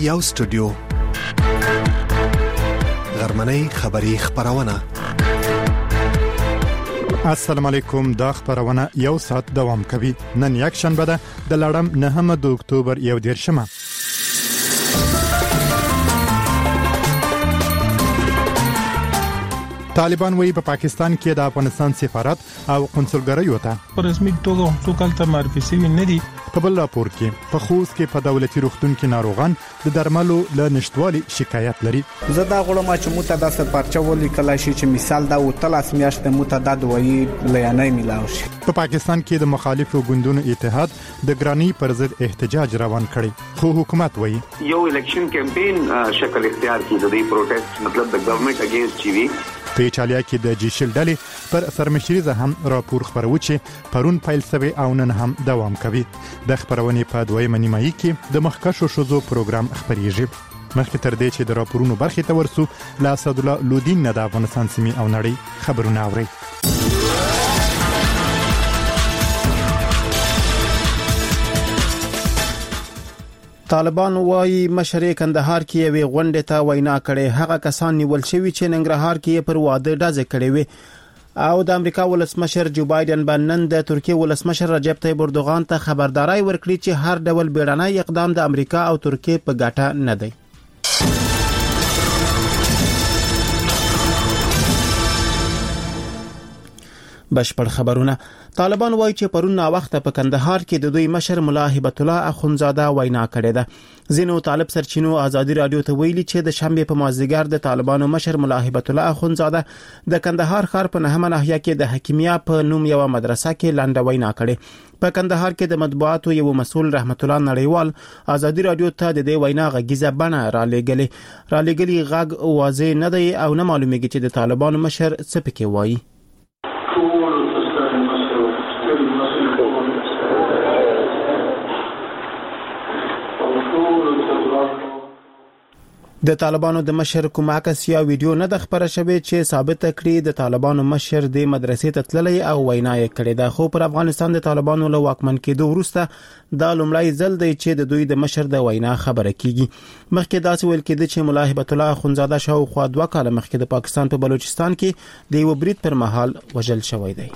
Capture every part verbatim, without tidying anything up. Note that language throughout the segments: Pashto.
یو سټوډیو غرمنۍ خبری خبرونه. السلام علیکم. دا خبرونه یو ساعت دوام کوي. نن یک شنبه ده د لړم نهم د اکتوبر یو دیرشمه. طالبان وی په پاکستان کې د افغانستان سفارت او قنصلګریو ته په رسمي توګه حقوق ته معرفي شوي نه دي. په بل راپور کې په خوست کې په دولتي روغتون کې ناروغان د درملو له نشټوالي شکایت لري. زه دا غواړم چې موږ ته د سپارچو ولیکل شي چې مثال دا وتلاس میاشتې موږ ته د دوی لیانې ملاوي شي. په پاکستان کې د مخالفو ګوندونو اتحاد د ګرانی پر ضد احتجاج روان کړي، خو حکومت وایي یو الیکشن کمپین شکل اختیار کړي. د دې پروټیسټ مطلب د ګورنمنت اگینست چی وی. په ایټالیا کې د جیشل ډلې پر سرمشریزه هم راپور خبرو چې پرون پیل شوی او نن هم دوام کوي. د خبرونې په دویمه نیمایي کې د مخکښو شوزو پروګرام خبريږي. مخکې تر دې چې د راپورونو برخې ته ورسو، لا اسد الله لودین نه د افغانستان سیمې او نړۍ خبرونه اوري. طالبان وايي مشر کندهار کې یوې غونډې ته وینا کړې. هغه کسان نیول شوي چې ننګرهار کې پر واده ډزې کړې وي. او د امریکا ولسمشر جو بایدن باندې د ترکیه ولسمشر رجب طیب اردوغان ته خبرداري ورکړي چې هر ډول بیړنی اقدام د امریکا او ترکیه په ګټه نه دی. بشپړ خبرونه. طالبان وایي چې پرون نا وخت په کندهار کې د دوی مشر ملا هبت الله اخونزاده وینا کړې ده. زینو طالب سرچینو ازادي رادیو ته ویلي چې د شنبه په مازدیګر د طالبانو مشر ملا هبت الله اخونزاده د کندهار ښار په نهمه ناحیه کې د حکیمیا په نوم یو مدرسه کې لاندې وینا کړې. په کندهار کې د مطبوعاتو یو مسؤل رحمت الله نړیوال ازادي رادیو ته د دې وینا غږیزه بڼه را لېږلې را لېږلې غږ واضح نه دی او نه معلومیږي چې د طالبانو مشر څه پکې وایي. د طالبانو د مشر کوم عکس یا ویډیو نه د خبره شوه چې ثابت کړي د طالبانو مشر د مدرسې ته تللی او وینا یې کړې ده. خو پر افغانستان د طالبانو له واکمن کېدو وروسته دا لومړی ځل دی چې د دوی د مشر د وینا خبره کیږي. مخکې داسې ویل کېده چې ملا هبت الله اخونزاده شاوخوا دوه کاله مخکې د پاکستان په بلوچستان کې د یو برید پر مهال وژل شوی دی.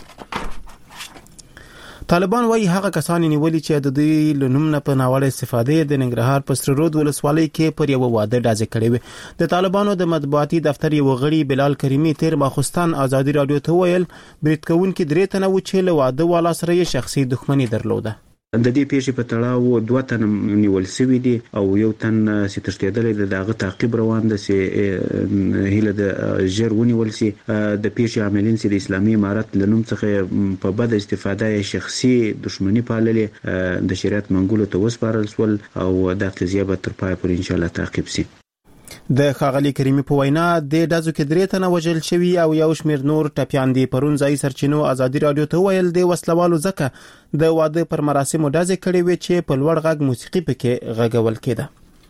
طالبان وايي هغه کسان نیولي چې د دوی لنوم نه په ناوړه استفاده د ننګرهار په سرود ولسوالۍ کې پر یو واده ډازې کړې وي. د طالبانو د مطبوعاتي دفتر یو غړي بلال کریمي تیر ماخستان ازادي رادیو ته ویل برید کوونکي درې تنه و چې له واده والا سره یې شخصي دښمنی درلوده. د دې پیښې په تړاو دوه تن نیول شوي دي او یو تن چې تښتېدلی دی. دغه تعقیب روان دی چې هیله د ژر ونیول شي. د پیښې عاملین چې د اسلامي امارت له نوم څخه په بده استفاده یې شخصي دښمني پاللې د شریعت منګولو ته وسپارل شول او دا قضیه به تر پایه پورې انشاءالله تعقیب شي. د ښاغلي کریمي په وینا د ډزو کې درې تنه وژل شوي او یو شمیر نور ټپیان دي. پرون ځای سرچینو ازادي رادیو ته ویل د وسلوالو ځکه د واده پر مراسمو ډزې کړې وي چې په لوړ غږ موسیقي پکې غږول کېده.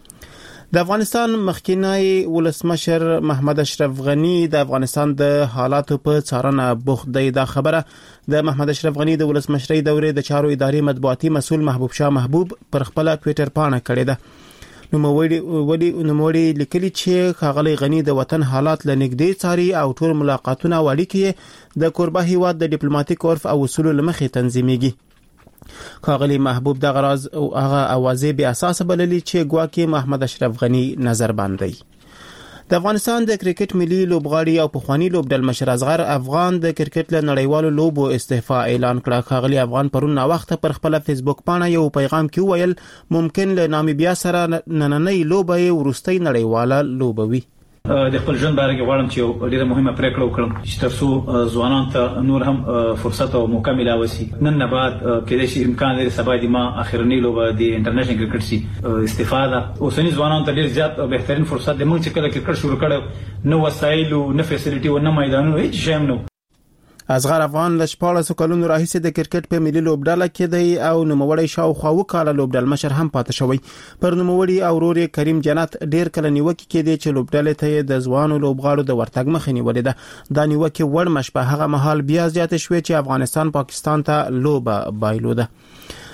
د افغانستان مخکینی ولسمشر محمد اشرف غنی د افغانستان د حالاتو په څارنه بوخت دی. دا خبره د محمد اشرف غنی د ولسمشرۍ دورې د چارو ادارې مطبوعاتي مسؤل محبوب شاه محبوب پر خپل ټوئیټر پاڼه کړې ده. نوموړي وړي نوموړي لیکلي چې ښاغلي غنی د وطن حالات لنګدې څاري او ټول ملاقاتونه وړي د کوربه هیواد د ډیپلوماټیک عرف او اصولو لمخې تنظیمېږي. ښاغلي محبوب د غراز او هغه اوازې به اساس بللي چې ګواکې محمد اشرف غنی نظر باندې. د افغانستان د کرکټ ملي لوبغاړي او پخوانی لوبډل مشر اصغر افغان د کرکټ له نړیوالو لوبو استعفاء اعلان کړ. ښاغلي افغان پرون نا وخت پر خپل فیسبوک باندې یو پیغام کې ویل ممکن له نامیبیا سره نننۍ لوبه ورستۍ نړیواله لوبه وي. د خپل ژوند باره کې غواړم چې ډیره مهمه پریکړه وکړم چې ترڅو ځوانان ته نور هم فرصت او موقع ملاوي شي. نن نه بعد کېدای شي امکان لري سبا د ما اخرنۍ لوبه د انټرنیشنل کرکټ سي استفاده اوسنی ځوانان ته ډیر زیات او بهترین فرصت د موږ چې کله کرکټ شروع کړو نو وسایل او نه فیسیلیټي او نه میدانونه هیڅ شی هم نه. اصغر افغان ل شپږ کلونو راهیسې د کرکټ په ملي لوبډله کې دی او نوموړی شاوخوا وکاله لوبډل مشر هم پاتې شوی. پر نوموړی او ورور کریم جنت ډیر کله نیوکه کې دی چې لوبډلې ته د ځوانو لوبغاړو د ورتګ مخې نیولې ده. دا نیوکه وړ مشبه هغه مهال بیا زیات شوې چې افغانستان پاکستان ته لوبه بایلوده.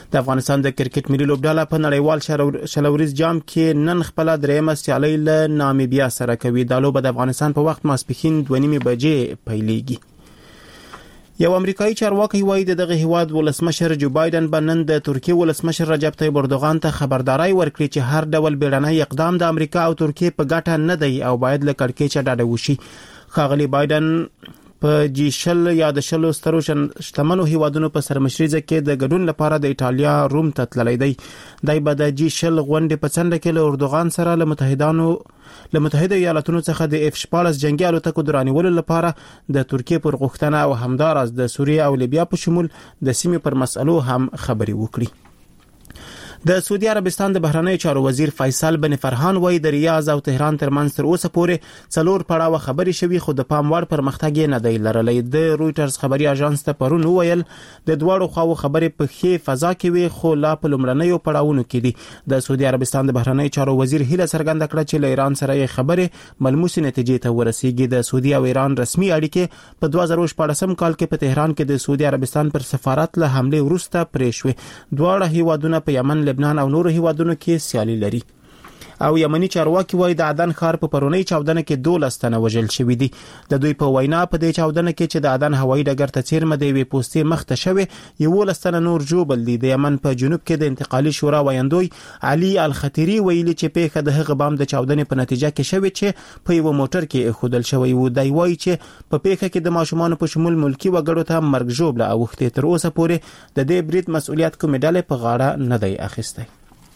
د افغانستان د کرکټ ملي لوبډله په نړیوال شلوريز جام کې نن خپل درېمه سیالي له نامیبیا سره کوي. د لوبه د افغانستان په وخت ماسپښین دوه نیمې بجې پیلېږي. یو امریکایي چارواکي وایي دغه هیواد ولسمشر جو بایدن به نن د ترکیه ولسمشر رجب طیب اردوغان ته خبرداري ورکړي چې هر ډول بیړنی اقدام د امریکا او ترکیه په ګټه نه دی او باید له کړکېچه ډډه وشي. ښاغلي بایدن په جی شل یا د شلو سترو شتمنو هیوادونو په سرمشريزه کې د ګډون لپاره د ایټالیا روم ته تللی دی. دای به د جی شل غونډې په څنډه کې له اردوغان سره له متحدانو له متحده ایالاتونو څخه د اف شپاړس جنگي الوتکو درانیولو لپاره د ترکیه پر غوښتنه او همدارس د سوریه او لیبیا په شمول د سیمې پر مسئلو هم خبري وکړي. د سعودي عربستان د بهرنیو چارو وزیر فیصل بن فرحان وایي د ریاض او تهران ترمنځ تر اوسه پورې څلور پړاوه خبري شوي خو د پام وړ پرمختګ نه دی لرلی. د رويټرز خبري اژانس ته پرون وویل د دواړو خواو خبرې په ښه فضا کې وي خو لا په لومړنیو پړاوونو کې دي. د سعودي عربستان د بهرنیو چارو وزیر هیله څرګنده کړه چې له ایران سره یې خبرې ملموسې نتیجې ته ورسیږي. د سعودي او ایران رسمي اړیکې په دوه زره شپاړسم کال کې په تهران کې د سعودي عربستان پر سفارت له حمله وروسته پرې شوې. دواړه هیوادونه په یمن، لبنان او نورو هیوادونو کې سیالي لري. او یمني چارواکي وایي د عدن ښار په پرونی چاودنه کې دولس تنه وژل شوي دي. د دوی په وینا په دې چاودنه کې چې د عدن هوایي ډګر ته څیرمه دی وی پوسټې مخته شوی یولس تنه نور جوبل دي. د یمن په جنوب کې د انتقالي شورا ویاندوی علي الخطيري ویلي چې پیښه د هغه بام د چاودنې په نتیجه کې شوی چې په یو موټر کې خودل شوی و. دی وایي چې په پیښه کې د ماشومان په شمول ملکی وګړو ته مرګ ژوبله اوخته. تر اوسه پورې د دې برید مسؤلیت کومې ډلې په غاړه نه دی اخیستی.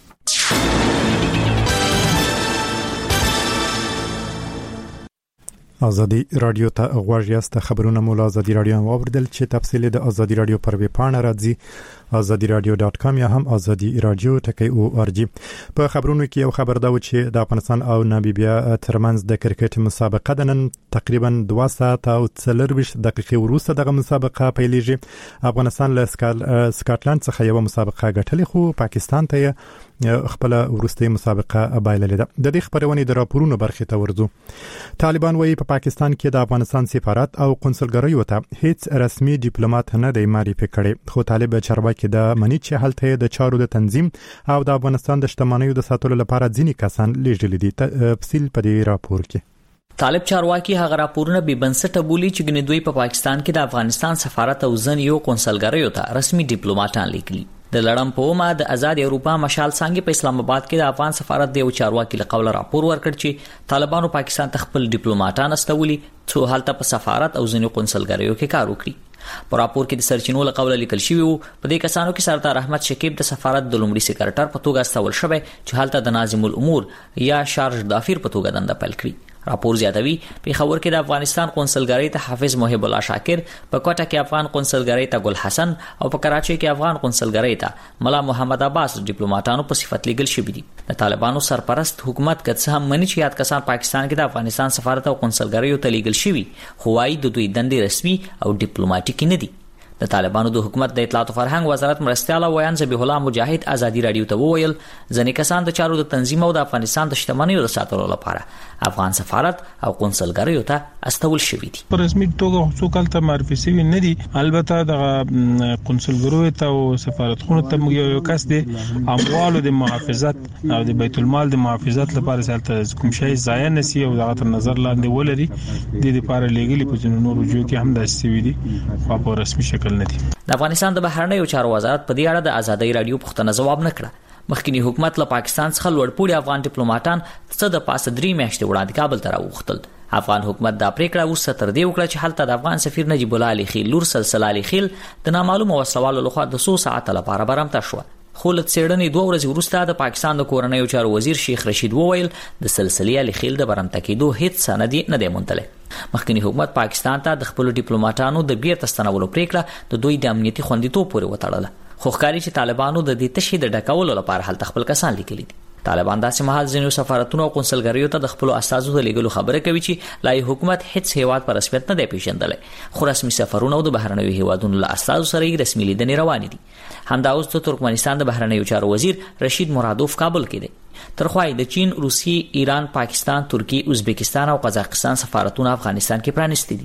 ازادي رادیو ته غوږ یاست. خبرونه مولا ازادي رادیو واوردل چې تفصیل د ازادي رادیو پر ویب پاڼه راځي ازادي رادیو ډاټ کام یا هم ازادي رادیو ټکی او ار جی. په خبرونو کې یو خبر دا و چې د افغانستان او ناميبیا ترمنځ د کرکټ مسابقه د نن تقریبا دوه ساعت او څلرویشت دقیقې وروسته دغه مسابقه پیلېږي. افغانستان له سکاټلند څخه یو مسابقه ګټلې خو پاکستان ته خپل ورستي مسابقه بایللې ده. د دې خبرونې د راپورونو برخې ته ورځو. طالبان وایي په پاکستان کې د افغانستان سفارت او قونسلګریو ته هیڅ رسمي ډیپلوماټ نه دی معرفي کړی خو طالب چارواکي د منی چې هلته د چارو د تنظیم او د افغانستان د شتمنیو د ساتلو لپاره ځینې کسان لیږلي دي. تفصیل په دې راپور کې. طالب چارواکي هغه راپورونه به بنسټه بولی چې ګنې دوی په پا پاکستان کې د افغانستان سفارت او ځن یو قونسلګریو ته رسمي ډیپلوماټان لیکلي. د لړم په اومه د آزاد اروپا مشال څنګه په اسلام آباد کې د افغان سفارت د یو چارواکي له قوله راپور ورکړ چې طالبانو پاکستان ته خپل ډیپلوماټان استولي څو حالت په سفارت او ځینو قونسلګریو کې کار وکړي. په راپور کې د سرچینو له قوله لیکل شوی وو په دې کسانو کې سردار احمد شکیب د سفارت د لومړي سکرټر په توګه استول شوی چې حالت د ناظم الامور یا شارج دافیر په توګه دنده پیل کړی. راپور زیاتوي په خبر کې د افغانستان قونسلګری ته حافظ محب الله شاکر، په کوټه کې افغان قونسلګری ته ګل حسن او په کراچۍ کې افغان قونسلګری ته ملا محمد عباس ډیپلوماټانو په صفت لیږل شوی دي. د طالبانو سرپرست حکومت کڅ هم منی چې یاد کسان پاکستان کې د افغانستان سفارت او قونسلګریو ته لیږل شوی خو وايي د دوی دندې رسمي او ډیپلوماټیک نه دي. د طالبانو د حکومت د اطلاعات او فرهنګ وزارت مرستياله ویان ذبیح الله مجاهد ازادي رادیو ته وویل ځنې کسان د چارو د تنظیم او د افغانستان د شتمنیو د ساتلو لپاره افغان سفارت او قونسلګریو ته استول شوی دي. په رسمي توګه څوک کله معرفي شوی نه دي. البته د قونسلګریو ته او سفارتخونو ته یو کس دی اموالو د محافظت او د بیت المال د محافظت لپاره سالته کوم شی ضایع نشي او دغه تر نظر لاندې ولري د لپاره لګلي په جنونو رجوع کې هم د استوي دي خو په رسمي شکل د افغانستان د بهرنیو چارو وزارت په دې اړه د ازادي رادیو پوښتنه جواب نه کړه. مخکنی حکومت له پاکستان څخه لوړپوړي افغان ډیپلوماټان څه د پاسه درې میاشتې وړاندې کابل ته راوختل. افغان حکومت دا پریکړه وروسته تر دې وکړه چې هلته د افغان سفیر نجیب الله علي خیل لور سلسله علي خیل د نامعلومه وسلوالو لخوا د څو ساعت لپاره برمته شو. خو له څېړنې دوه ورځې وروسته د پاکستان د کورنیو چارو وزیر شیخ رشید وویل د سلسله علي خیل د برمته کېدو هیڅ سند نه دی موندلی. مخکنی حکومت پاکستان ته د خپل ډیپلوماټانو د بیرته ستنولو پریکړه د دوی د امنیتي خوندیتوب پورې وتړله. خو ښکاري چې طالبانو د دې تشې د ډکولو لپاره هلته خپل کسان لیکلي دي. طالبان داسې مهال ځینو سفارتونو او قونسلګریو ته د خپل استازو د لیږلو خبره کوي چې لای حکومت هیڅ هیواد پر رسمیت نه دی پیژندلی خو رسمي سفرونه او د بهرنیو هیوادونو له استازو سره یې رسمي لیدنې روانې دي. همدا اوس د ترکمنستان د بهرنیو چارو وزیر رشید مرادوف کابل کې دی. ترخوای د چین، روسیې، ایران، پاکستان، ترکیه، ازبکستان او قزاقستان سفارتونه افغانستان کې پرانیستي دي.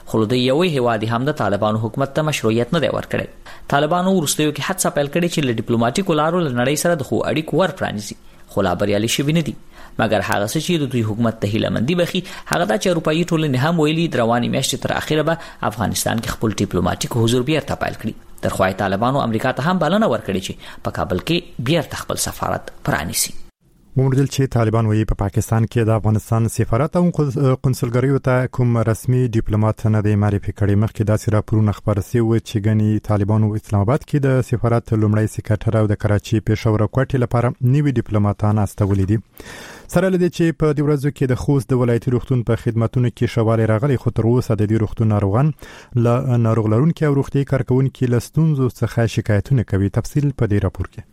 خو د یوې هیواد هم د طالبانو حکومت ته مشروعیت نه دی ورکړی. طالبانو وروستیو کې حادثه پیل کړې چې له ډیپلوماټیکو لارو له نړۍ سره د خو اړیکو ور پرانیزي، خو لا بریالي شوي نه دي. مګر هغه څه چې د دوی حکومت ته هیله مندي بخي هغه دا چې اروپایي ټولنې هم ویلي د رواني میاشتې تر اخره به افغانستان کې خپل ډیپلوماټیک حضور بیرته پیل کړي. تر خو طالبانو امریکا ته هم بلنه ورکړي چې په کابل کې بیرته خپل سفارت پرانیسي. ومردل چې طالبان وایي په پاکستان کې د افغانستان سفارت او قونسلګریو ته کوم رسمي ډیپلوماټ نه دی معرفي کړی. مخکې دا سره پرونه خبر سي و چې غني طالبانو اسلام آباد کې د سفارت لومړی سکرټر او د کراچي پېښور کوټې لپاره نوي ډیپلوماټان استولې دي. سره لدی چې په دې ورځو کې د خوست د ولایتي روغتون په خدماتونو کې شواله راغلي، خو تر اوسه د دې روغتون ناروغان له ناروغ لرونکو او روغتي کارکونکو له ستونزو څخه شکایتونه کوي. تفصیل په دې راپور کې.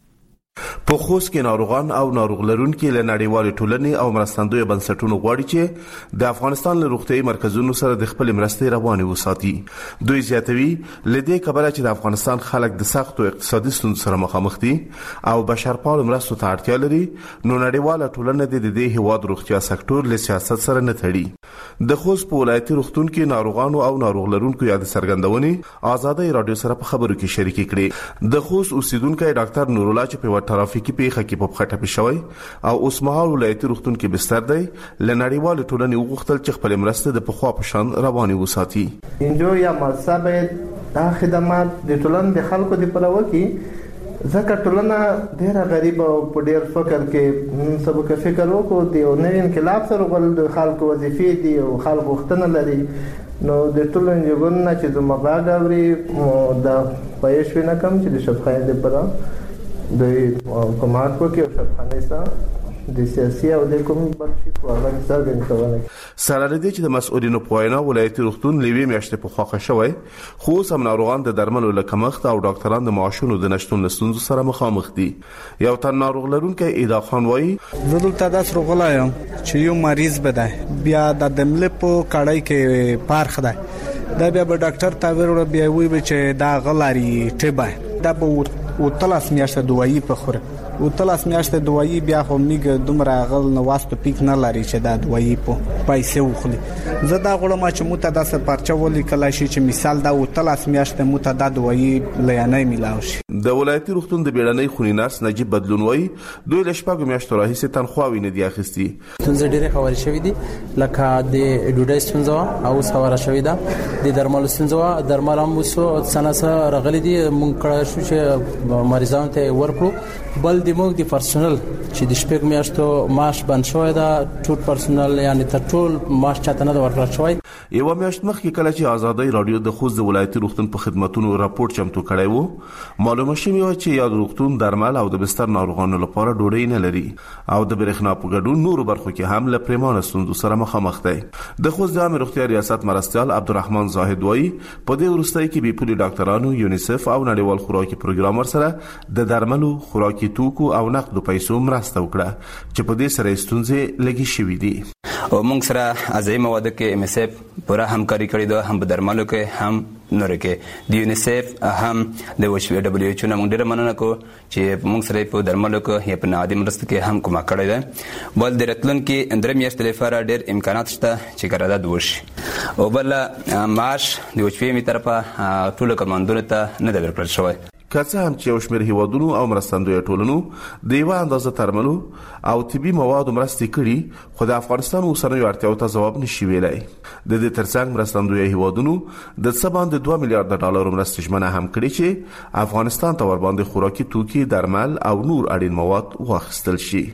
په خوست کې ناروغان او ناروغ لرونکو له نړیوال ټولنې او مرستندوی بنسټونو غواړي چې د افغانستان له روغتي مرکزونو سره د خپل مرستې روانه وساتي. دوی زیاتوي لدې کبره چې د افغانستان خلک د سختو اقتصادي ستونزو سره مخامخ دي او بشرپال مرستو ته اړتیا لري، نو نړیوال ټولنه د دې هیواد روغتیا سکتور له سیاست سره نه تړي. د خوست په ولایتي روغتون کې ناروغانو او ناروغ لرونکو یاد سرګندونې آزادۍ رادیو سره په خبرو کې شریک کړي. د خوست اوسیدونکو ډاکټر نور الله چې په ټرافیکي پیښه کې په خټه پېښوي او اوس مهال ولایتي روغتون کې بستر دی، لنړیوال ټولنې وغوښتل چې خپل مرسته د پخوا په شان رواني وساتي. انجو یا مصابه د خدمات د ټولنې د خلکو د پلوه کې ځکه ټولنه ډیره غریب او په ډیر فقر کې سبق فکر وکړو دی او نوې انقلاب سره غول د خلکو وظیفې دي او خلکو وختونه لري، نو د ټولنې جوړونه چې زما باغاوري د پېښ وینه کم چې د شفقت لپاره د حکومت په کې او افغانستان د سیاسي او د کوم بلشي په اړه څرګندونه سره لري چې د مسؤلینو په وینا ولایتي روغتون لوي میاشتې په خوخه شوی، خو سم ناروغان د درملو لکمخت او ډاکټران د معاشونو د نشټون ستونزو سره مخامخ دي. یو تن ناروغ لرونکي ادا خان وایي زه دلته داس روغلایم چې یو مریض بده بیا د دمل په کړای کې پارخ ده دا بیا به ډاکټر ته ورور بیا وی چې دا غلاري ټبه دا به او تلاس میاشته دوايي په خوره او تلاس میاشته دوايي بیا خو میګ دومره غل نو واسطه پیک نه لري چې دا دوايي په پیسې وخلي. زه دا غواړم چې مو ته داسه پرچا ولي کله شي چې مثال دا او تلاس میاشته مو ته دا دوايي لیانې ملاوي شي. د ولایتي روغتون د بیړنۍ خونی نرس نجیب بدلون وایي دوی له شپږو میاشتو راهیسې تنخواوي نه دی اخیستي. ستونزې ډېرې خبرې شوې دي لکه د ډوډۍ ستونزه او سواره شوې ده، د درملو ستونزه درمل هم وسو سناسه رغلي دي مونږ کړه شو چې مریضانو ته ورکړو. بل د موږ د پرسونل چې د شپږ میاشتو معاش بند شوی دا ټول پرسونل یعنی تر ټول معاش چاته نه ورکړل شوی. یو میاشت مخکې کله چې آزادۍ رادیو د خوست د ولایتي روغتون په خدماتونو راپورټ چمتو کړی وو، معلومه شوې و چې یاد روغتون درمل او د بستر ناروغانو لپاره ډوډۍ نه لري او د برېښنا په ګډون نورو برخو کې هم له پریمانه ستونزو سره مخامخ دی. د خوست د عامه روغتیا ریاست مرستیال عبدالرحمن زاهد وایي په دې وروستۍ کې بې پولي ډاکټرانو یونیسف او نړیوال خوراکي پروګرام سره د درملو خوراکي توکو او نقدو پیسو مرسته وکړه چې په دې سره ستونزې لګي شوې دي. او موږ سره ازای مواد کې ام اس اف پوره همکاري کړې ده، هم په درملو کې هم نور کې د یونیسف هم د دبليو ایچ او نه موږ ډېر مننه کوو چې موږ سره په درملو کې یا په نادي مرسته کې هم کومه کړې ده. بل د راتلونکي اندر میاشتې لپاره ډېر امکانات شته چې قرارداد وشي او بل معاش د وچوي می طرفه ټول کارمندانو ته نه ورکړل شوی. که څه هم چې یو شمېر هیوادونو او مرستندوی ټولنو د یوه اندازه درملو او طبي موادو مرستې کړي، خو د افغانستان اوسنیو اړتیاو ته ځواب نشي ویلی. د دې ترڅنګ مرستندوی هیوادونو د څه باندې دوه میلیارډ ډالرو مرستې ژمنه هم کړې چې افغانستان ته ورباندې خوراکي توکي، درمل او نور اړین مواد واخیستل شي.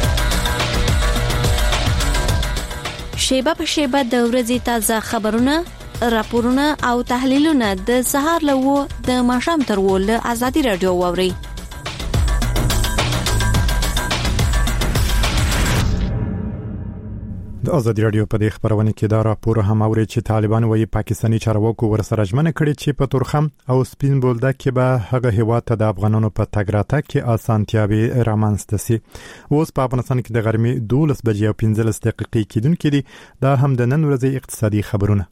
شیبه په شیبه د ورځې تازه خبرونه، راپورونه او تحلیلونه د سهار لوو د ماښام تر ول آزادي رادیو واوري. د آزادي رادیو په دې خبرونه کې دا راپور هم اوري چې طالبان وایي پاکستاني چارواکو ورسره ژمنه کړې چې په تورخم او سپین بولدک کې به هغه هیواد ته د افغانانو په تګ راتګ کې اسانتیاوي رامنځته شي. اوس په افغانستان کې د غرمې دولس بجې او پنځلس دقیقې کېدونکې دي. دا هم د نن ورځې اقتصادي خبرونه.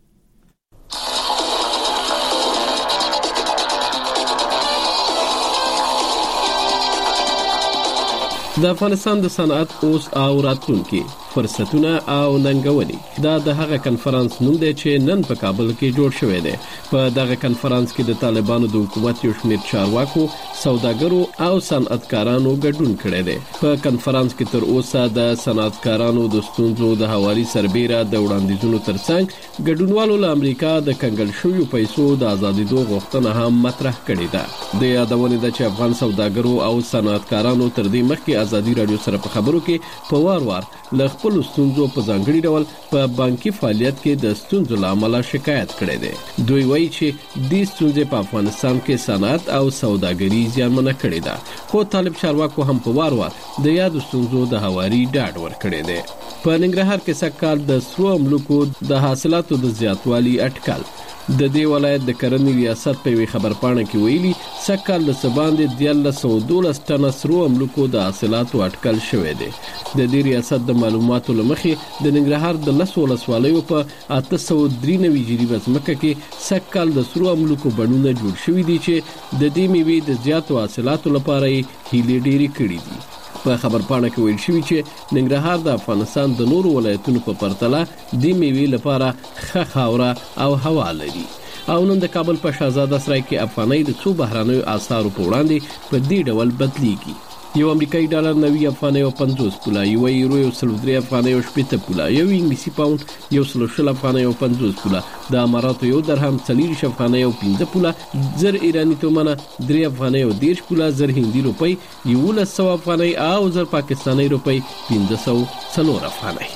د افغانستان د صنعت اوس او راتلونکي فرصتونه او ننګونې. دا د هغه کنفرانس نوم دی چې نن په کابل کې جوړ شوی دی. په دغه کنفرانس کې د طالبانو د حکومت یو شمېر چارواکو، سوداګرو او صنعتکارانو ګډون کړی دی. په کنفرانس کې تر اوسه د صنعتکارانو د ستونزو د هواري سربېره د وړاندیزونو ترڅنګ ګډونوالو له امریکا د کنګل شویو پیسو د ازادېدو غوښتنه هم مطرح کړې ده. د یادونې ده چې افغان سوداګرو او صنعتکارانو تر دې مخکې ازادي رادیو سره په خبرو کې په وار وار له خپل ستونزو په ځانګړي ډول په بانکي فعالیت کې د ستونزو لامل شکایت کړي دي. دوی وایي چې د ستونزې په افغانستان کې صنعت او سوداګري زیانمنه کړې ده. خو طالب چارواکو هم په وار وار د یاد ستونزو د هواري ډاډ ورکړي دي. په ننګرهار کې سږکال د سرو املوکو د حاصلاتو د زیاتوالي اټکل د دې ولایت د کرنې ریاست په وی خبرپاڼه کې ویلي سږکال له سباندې دیارلس سوه دولس ټنه سرو املوکو د حاصلاتو اټکل شوی دی. د دې ریاست د معلوماتو له مخې د ننګرهار د لس ولسوالیو په اته سوه درې نوي جریبه ځمکه کې سږکال د سرو املوکو بڼونه جوړ شوي دي چې د دې میوې د زیاتو حاصلاتو لپاره یې هیلې ډېرې کړې دي. په خبرپاڼه کې ویل شوی چې ننګرهار د افغانستان د نورو ولایتونو په پرتله د میوې لپاره ښه خاوره او هوا لري. او نن د کابل په شاهزاده سرای کې افغانۍ د څو بهرانیو اسعارو په وړاندې په دې ډول بدلیږي. یو امریکایي ډالر نوي افغانۍ او پنځوس پوله، یو یورو یو سل درې افغانۍ او شپېته پوله، یو انګلیسي پاوند یو سل شل افغانۍ او پنځوس پوله، د اماراتو یو درهم څلوېښت افغانۍ او پنځه پوله، زر ایراني تومنه درې افغانۍ او دېرش پوله، زر هندي روپۍ یولس سوه افغانۍ او زر پاکستاني روپۍ پنځه سوه څلور افغانۍ.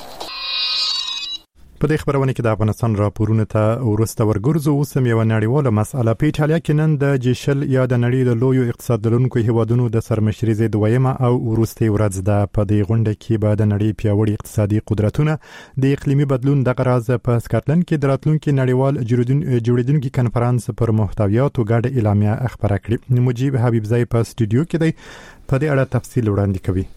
په دې خبرونه کې د افغانستان راپورونه ته ورسته ورګرځو. اوس هم یو نړیواله مسأله په ایټالیا کې نن د جی شل یا د نړۍ د لویو اقتصاد لرونکو هیوادونو د سرمشرۍ دویمه او وروستۍ ورځ ده. په دې غونډه کې به د نړۍ پیاوړي اقتصادي قدرتونه د اقلیمي بدلون د غراض په سکاټلند کې د راتلونکي نړیوال جوړیدونکو کنفرانس پر محتویاتو ګډه اعلامیه خبره کړې. مجيب حبیبزای په سټوډیو کې دی، په دې اړه تفصیل وړاندې کوي.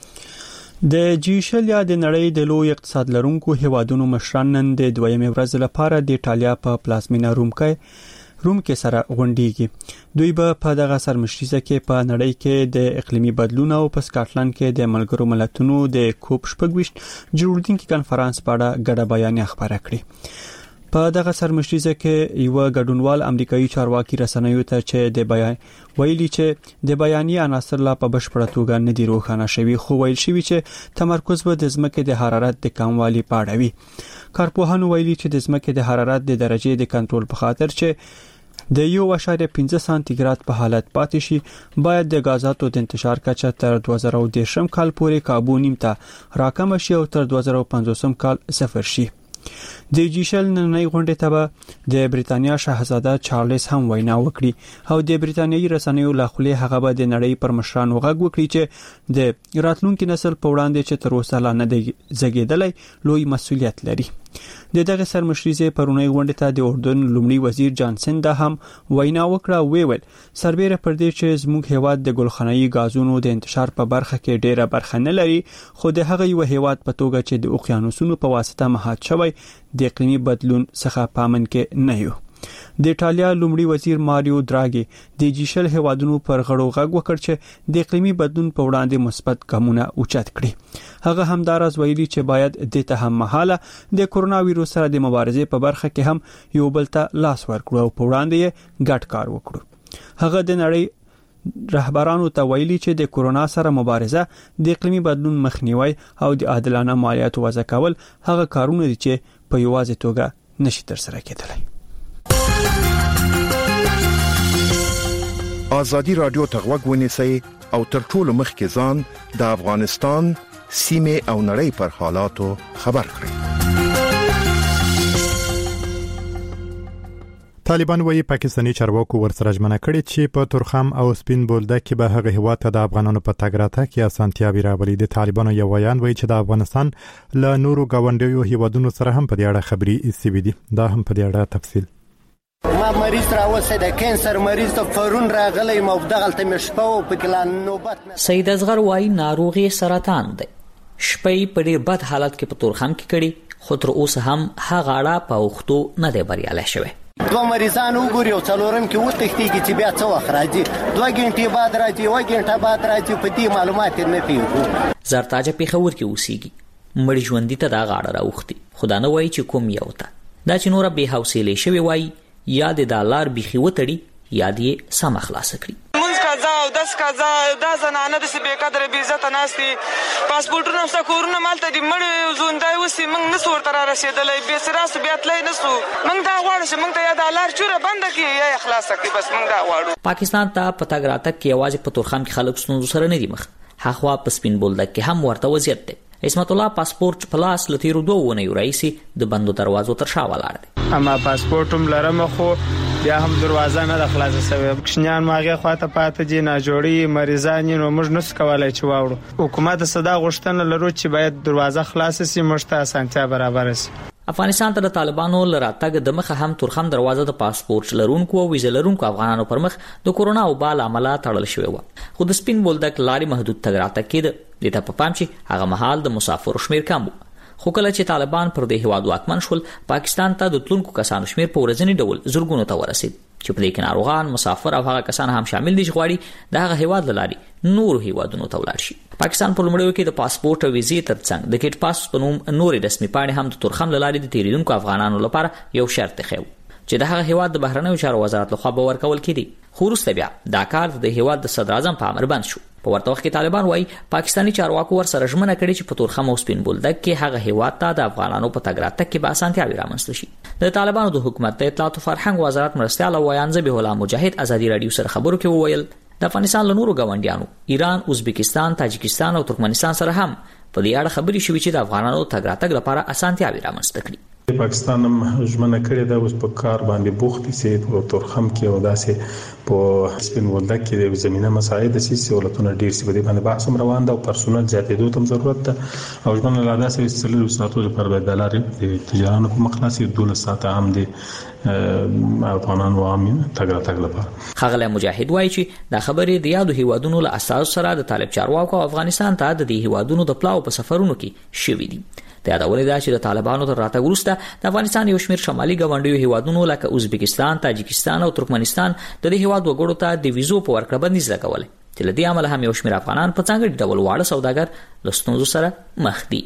د جی شل یا د نړۍ د لوی اقتصاد لرونکو هیوادونو مشران نن د دویمې ورځ لپاره د ایټالیا په پلازمینه روم کې روم کې سره غونډیږي. دوی به په دغه سرمشريزه کې په نړۍ کې د اقلیمي بدلون او په سکاټلند کې د ملګرو ملتونو د کوپ شپږويشت جوړیدونکو کنفرانس په اړه ګډه بیانیه خبره کړې. په دغه سرمشريزه کې یو ګډونوال امریکایي چارواکي رسنیو ته چې د بیان ویلي چې د بیانیه عناصر لا په بشپړه توګه نه دي روښانه شوي، خو ویل شوی چې تمرکز به د ځمکې د حرارت د کموالي په اړه وي. کارپوهانو ویلي چې د ځمکې د حرارت د درجه د کنټرول په خاطر چې د یو اشاریه پنځه سانتیګراد په حالت پاتې شي، باید د غازاتو د انتشار کچه تر دوه زره دېرش کال پورې کابو نیم ته راکم شي او تر دوه زره پنځوس کال صفر شي. د جی شل نننۍ غونډې ته به د بریتانیا شاهزاده چارلز هم وینا وکړي او د بریتانیایي رسنیو له خولې هغه به د نړۍ پر مشرانو غږ وکړي چې د راتلونکي نسل په وړاندې چې تر اوسه لا نه دی زګیدلی لوی مسؤلیت لري. د دغه سرمشريزه پرونی غونډې ته د اردن لومړي وزیر جانسن دا هم وینا وکړه. ویل سربېره پر دې چې زموږ هیواد د ګلخانه‌ایي غازونو د انتشار په برخه کې ډېره برخه نه لري، خو د هغه یو هیواد په توګه چې د اوقیانوسونو په واسطه مهات شوی د اقلیمي بدلون څخه پامن کې نه یو. د ایټالیا لومړي وزیر ماریو دراګي د جی شل هیوادونو پر غړو غږ وکړ چې د اقلیمي بدلون په وړاندې مثبت ګامونه اوچت کړي. هغه همدارس ویلي چې باید د ته هم مهاله د کورونا وایروس سره د مبارزې په برخه کې هم یو بل ته لاس ورکړو او په وړاندې ګډ کار وکړو. هغه د نړۍ رهبرانو ته ویلي چې د کورونا سره مبارزه، د اقلیمي بدلون مخنیوي او د عادلانه مالیاتو وضع کول هغه کارونه دي چې په یوازې توګه نشي تر سره کېدلی. آزادی رادیو ته غوږ ونیسئ او تر ټولو مخکې ځان د افغانستان سیمه او نړۍ پر حالاتو خبر کړئ. طالبان وایي پاکستاني چارواکو ورسره ژمنه کړې چې په تورخم او سپین بولدک کې به هغه هیواد ته د افغانانو په تګ راتګ کې اسانتیاوې راولي. د طالبانو یو ویان وایي چې د افغانستان له نورو گاونډیو هیوادونو سره هم په دې اړه خبري ایستې دي. دا هم په دې اړه تفصیل. ما مریض راوسه د کینسر مریض ته فرون راغلی مو دغلته مشپو په کلان نوبت. سید اصغر وایي ناروغي سرطان دی. شپې په ډېر بد حالت کې په تورخم کې کړي، خو تر اوسه هم هغه اړه په وختو نه دی بریالی شوی. دوه مریضان وګوري او څلورم کې وتښتېږي چې بیا څه وخت راځي، دوه غنټې بعد راځي، یوه غنټه بعد راځي، په دې معلومات نه پیږو. زرتاج پیښور کې اوسېږي. مړ ژوندۍ ته دا غاړه راوختي. خدا نه وایي چې کوم یو ته دا چې نور به حوصله شوی وای یا د دالر بيخي وتړي یا دې سم خلاص کړي. منځ قضا او داس قضا دا زنانه د سبې قدر به عزت ناشتي پاسپورټونه څه کورونه مالته دي مړ زوندای وسی موږ نسو ورته را رسیدلې به سراس بیا تلای نسو موږ دا غواړو چې موږ ته یا دالر چوره بند کړي یا اخلاص کړي بس موږ دا غواړو. پاکستان ته پتاګ راتګ کې आवाज په تورخم کې خلک ستونزو سره نه دي مخ. هغه په سپین بولدک کې هم ورته وضعیت دی. عصمت الله پاسپورت پلاس لتیرو دوه ونیو رئیسي د بندو دروازو تر شا ولاړ دی. اما پاسپورت هم لرم خو بیا هم دروازه نه د خلاصه سوي. کښنیان ماغه خواته پاتې دي نه جوړي مریضان نو موږ نس کولای چې واوړو. حکومت صدا غوښتنه لرو چې باید دروازه خلاص شي موږ ته اسانتیا برابر شي. افغانستان ته د طالبانو لراتګ د مخه هم تورخم دروازه د پاسپورت لرونکو او ویزه لرونکو افغانانو پر مخ د کورونا او بال عمله تړل شوی و. خو د سپین بولدک لاري محدود تګ راتګ کېد. د ته په پام چې هغه مهال د مسافر شمیر کم و. خو کله چې طالبان پر دې هواد واکمن شول پاکستان ته د تلونکو کسانو شمیر په ورځنی ډول زرګونو ته ورسید چې په دې کې ناروغان مسافر او هغه کسان هم شامل دي چې غواړي د هغه هواد لاري نور هوادونو ته ولاړ شي. پاکستان په لومړیو کې د پاسپورت او ویزې ترڅنګ د کېټ پاس په نوم نورې رسمي پاڼې هم د تورخم لاري د تیریدونکو افغانانو لپاره یو شرط خو چې د هغه هواد د بهرنیو چارو وزارت لخوا به ورکول کېدي. خو وروسته بیا دا کار د هواد د صدر اعظم په امر بند شو. په ورته وخت کې طالبان وایي پاکستانی چارواکو ور سره ژمنه کړې چې په تورخم او سپین بولدک کې هغه هواد ته د افغانانو په تګ راتګ کې به اسانتیاوي رامنځته شي. د طالبانو د حکومت د اطلاعات او فرهنګ وزارت مرستیال او ویان ذبیح الله مجاهد ازادي رادیو سره خبرو کې وویل د افغانستان له نورو ګاونډیانو ایران، ازبکستان، تاجکستان او ترکمنستان سره هم په دې اړه خبرې شوې چې د افغانانو تګ راتګ لپاره اسانتیاوي رامنځته کړي. پاکستان هم ژمنه کړې ده اوس په کار باندې بوخت سي په تورخم کې او داسې په سپین بولدک کې د زمينه مساعد سي سہولتونه ډیر سي په دې باندې بحث هم روان ده او پرسونل زیاتېدو ته ضرورت ده او ژمنه لا داسې سلسله ساتلو لپاره به د لارې د تجارانو په مخلاصي دولت ساته هم دي افغانانو عامین تګ راتګ لپاره. خغله مجاهد وایي چې د خبرې د یادو هیوادونو له اساس سره د طالب چارواکو افغانستان ته د دې هیوادونو د پلاو په سفرونو کې شوي دي. د یادولې ده چې د طالبانو تر راتګ وروسته د افغانستان یو شمېر شمالي ګاونډیو هیوادونو لکه ازبکستان، تاجکستان او ترکمنستان د دې هیواد وګړو ته د ویزو په ورکړه بندیز لګولې چې له دې امله هم یو شمېر افغانان په ځانګړي ډول واړه سوداګر له ستونزو سره مخ دي.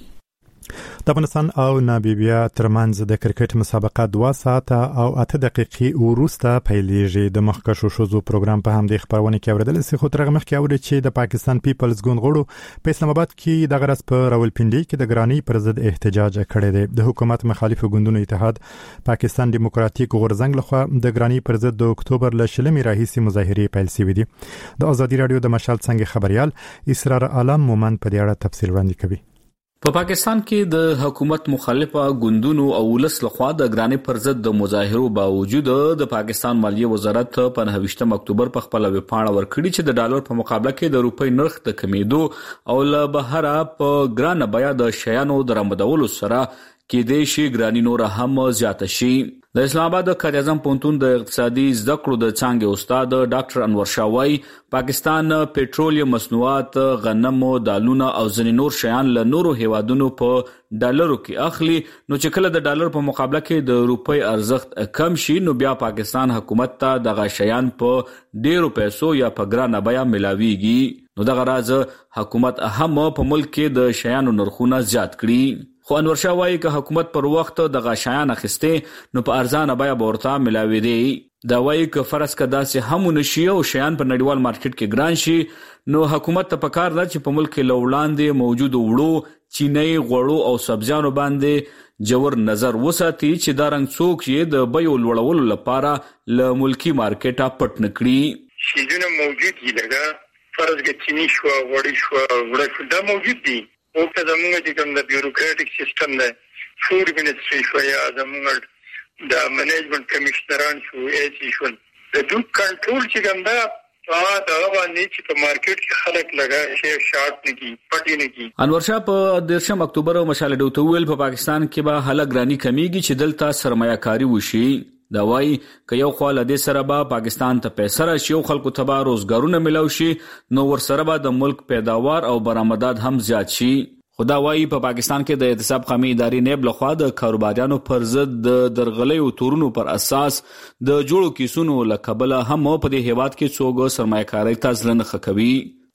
د افغانستان او ناميبیا ترمنځ د کرکټ مسابقه دوه ساعته او اته دقیقې وروسته پیلېږي. د مخکښو شوزو پروګرام په همدې خبرونه کې اوریدل سي خو ترغه مخ کې اوري چې د پاکستان پیپلز ګوند غړو په اسلام آباد کې د غرض په راولپنډي کې د ګرانی پر ضد احتجاج کړی دی. د حکومت مخالف ګوندونو اتحاد پاکستان دیموکراتیک غورځنګ لخوا د ګرانی پر ضد د اکتوبر له شلمې راهیسي مظاهره پیل شوې دي. د ازادي رادیو د مشال څنګه خبريال اسرار عالم مومن په دې اړه تفصیل وړاندې کوي. په پاکستان کې د حکومت مخالفه ګوندونو او ولس لخوا د ګرانی پر ضد د مظاهرو باوجود د پاکستان مالیه وزارت په نهه اکتوبر په خپل ویبپاڼه ورکړي چې د ډالر په مقابله کې د روپۍ نرخ د کمیدو او له بهره په ګران بیا د شیانو درآمدولو سره کې د شي ګرانی نور هم زیاته شي. د اسلام آباد قائد اعظم پونتون د اقتصادي زده کړو د څانګې استاد ډاکټر انور شاوی پاکستان پېټرولیم مصنوعات، غنم، دالونه او ځینې نور شیان له نورو هیوادونو په ډالرو کې اخلي نو چې کله د ډالر په مقابله کې د روپۍ ارزښت کم شي نو بیا پاکستان حکومت ته دغه شیان په ډیرو پیسو یا په ګرانه بیا ملاويږي. نو دغه راز حکومت هم په ملک کې د شیانو نرخونه زیات کړي. خو انور شاه وایي که حکومت پر وخت دغه شیان اخیسته نو په ارزانه بیا ورته ملاوي دي. دا وایي که فرض کدا سه هم نشي او شیان په نړیوال مارکیټ کې ګران شي نو حکومت ته پکار ده چې په ملک کې لوړاندې موجود وړو چینی غوړو او سبزیانو باندې جوړ نظر وساتي چې دا رنګ څوک یې د بیو لوړولو لپاره ل ملکی مارکیټه پټ نکړي. شیونه موجود دي لکه فرض کې چینی شو غوړی شو غوړی دا موجود دي او که زمونږ چې کوم د بیوروکراټیک سیستم دی فود منسټري شو یا زمونږ د منیجمنت کمیشنران شو ایسی شو د دوی کنټرول چې کوم دا هغه دا باندې چې په مارکیټ کې خلک لګا شي شارټ نه کی پټی نه کی. انور شاه په دیرشم اکتوبر مشال ډوته ویل په پاکستان کې به حاله ګرانی کمیږي چې دلته سرمایه‌کاري وشي. دا وایي که یو خوا له دې سره به پاکستان ته پیسې راشي او خلکو ته به روزګارونه ملو شي نو ورسره به د ملک پیداوار او برآمدات هم زیات شي. خدا وایي په پاکستان کې د احتساب قومي ادارې نیب لخوا د کاروباریانو پر ضد د درغلۍ او تورونو پر اساس د جوړو کیسونو لکبله هم په دې هیواد کې څوګ سرمایه‌کاري ته ځلنه خکوي.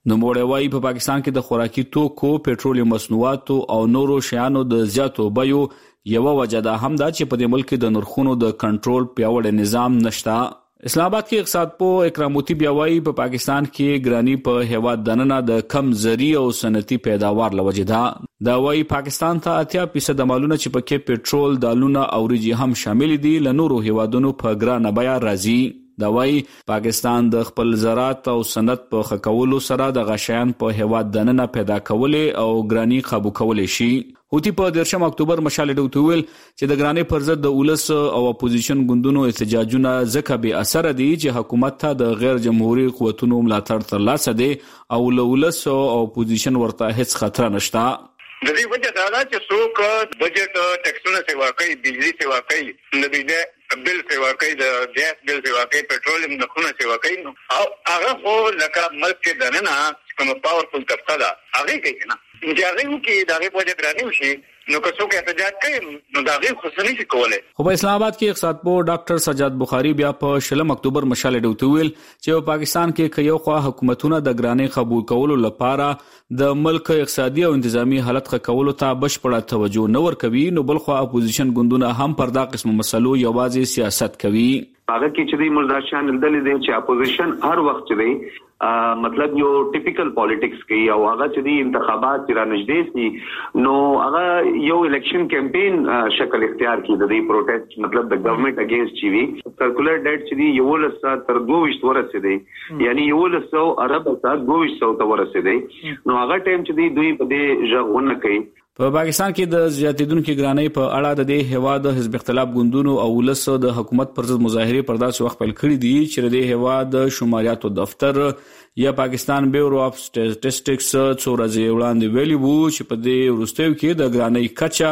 نو موړی وايي په پاکستان کې د خوراکي توکو، پېټرولیم مصنوعاتو او نورو شیانو د زیاتو بیو یو وجه ده هم دا چې په دې ملک د نرخونو د کنټرول پیاوړی نظام نشته. اسلام آباد کې اقتصاد پوه اکراموتی بیا وايي په پاکستان کې ګرانی په هیواد دننه د کم زری او صنعتي پیداوار لوجه ده. دا وايي پاکستان ته اتیا فیصد مالونه چې پکې پېټرول، دالونه او وريجې هم شامل دي له نورو هیوادونو په ګرانه بیا راځي. دا وايي پاکستان د خپل زراعت او صنعت په خکولو سره د غشیان په هیواد دننه پیدا کولې او ګرانی قابو کولې شي. هوتی په درشم اکتوبر مشال ډوت ویل چې د ګرانې پر ضد د ولس او اپوزیشن ګوندونو احتجاجونه ځکه به اثر دي چې حکومت ته د غیر جمهوریت قوتونو ملاتړ ترلاسه دي او له ولس او اپوزیشن ورته هیڅ خطر نشته. د دې وجه دا ده چې څوک بجټ ټیکسونه سیوا کوي، بجلی سیوا کوي، د بجلی بل سیوا کوي، د ګیس بل سیوا کوي، پېټرولیم نرخونه سیوا کوي، او هغه خو لکه ملک کې دننه کوم پاورفل طبقه ده هغه کوي نه چې هغه کې دغه په وجه ګرانی وشي نو که څوک احتجاج کوي نو دغه خصوصي شي کولای. خو په اسلام آباد کې اقتصاد پوه ډاکټر سجاد بخاری بیا په شلم اکتوبر مشال ډوت ویل چې په پاکستان کې یو خوا حکومتونه د ګرانی قبول کولو لپاره د ملک اقتصادي او انتظامی حالت ښه کولو ته بشپړه توجه نه ورکوي، نو بل خو اپوزیشن ګوندونه هم پر دا قسم مسلو یوازې سیاست کوي. هغه کې چې د ملداشان دلې دي چې اپوزیشن هر وخت دی مطلب یو ټیپیکل پالیټکس کوي او هغه چې د انتخابات چې را نږدې سي نو هغه یو الیکشن کمپین شکل اختیار کړي د دې پروټیسټ مطلب د ګورنمنت اگینست چی وی سرکولر ډیټ چې دی یو لسه تر دوه ورسېدي یعنی یو لسه عرب سره دوه ته ورسېدي نو هغه ټایم چې دی دوی په دې ژغونه کوي. په پاکستان کې د زیاتیدونکو ګرانۍ په اړه د دې هواد حزب اختلاف ګوندونو او ولس د حکومت پر ضد مظاهره پر داسې وخت پیل کړی دي چې د هواد شماریاتو دفتر یا پاکستان بیورو اف سټیټسټکس څو ورځې وړاندې ویلي وو چې په دې وروستیو کې د ګرانۍ کچه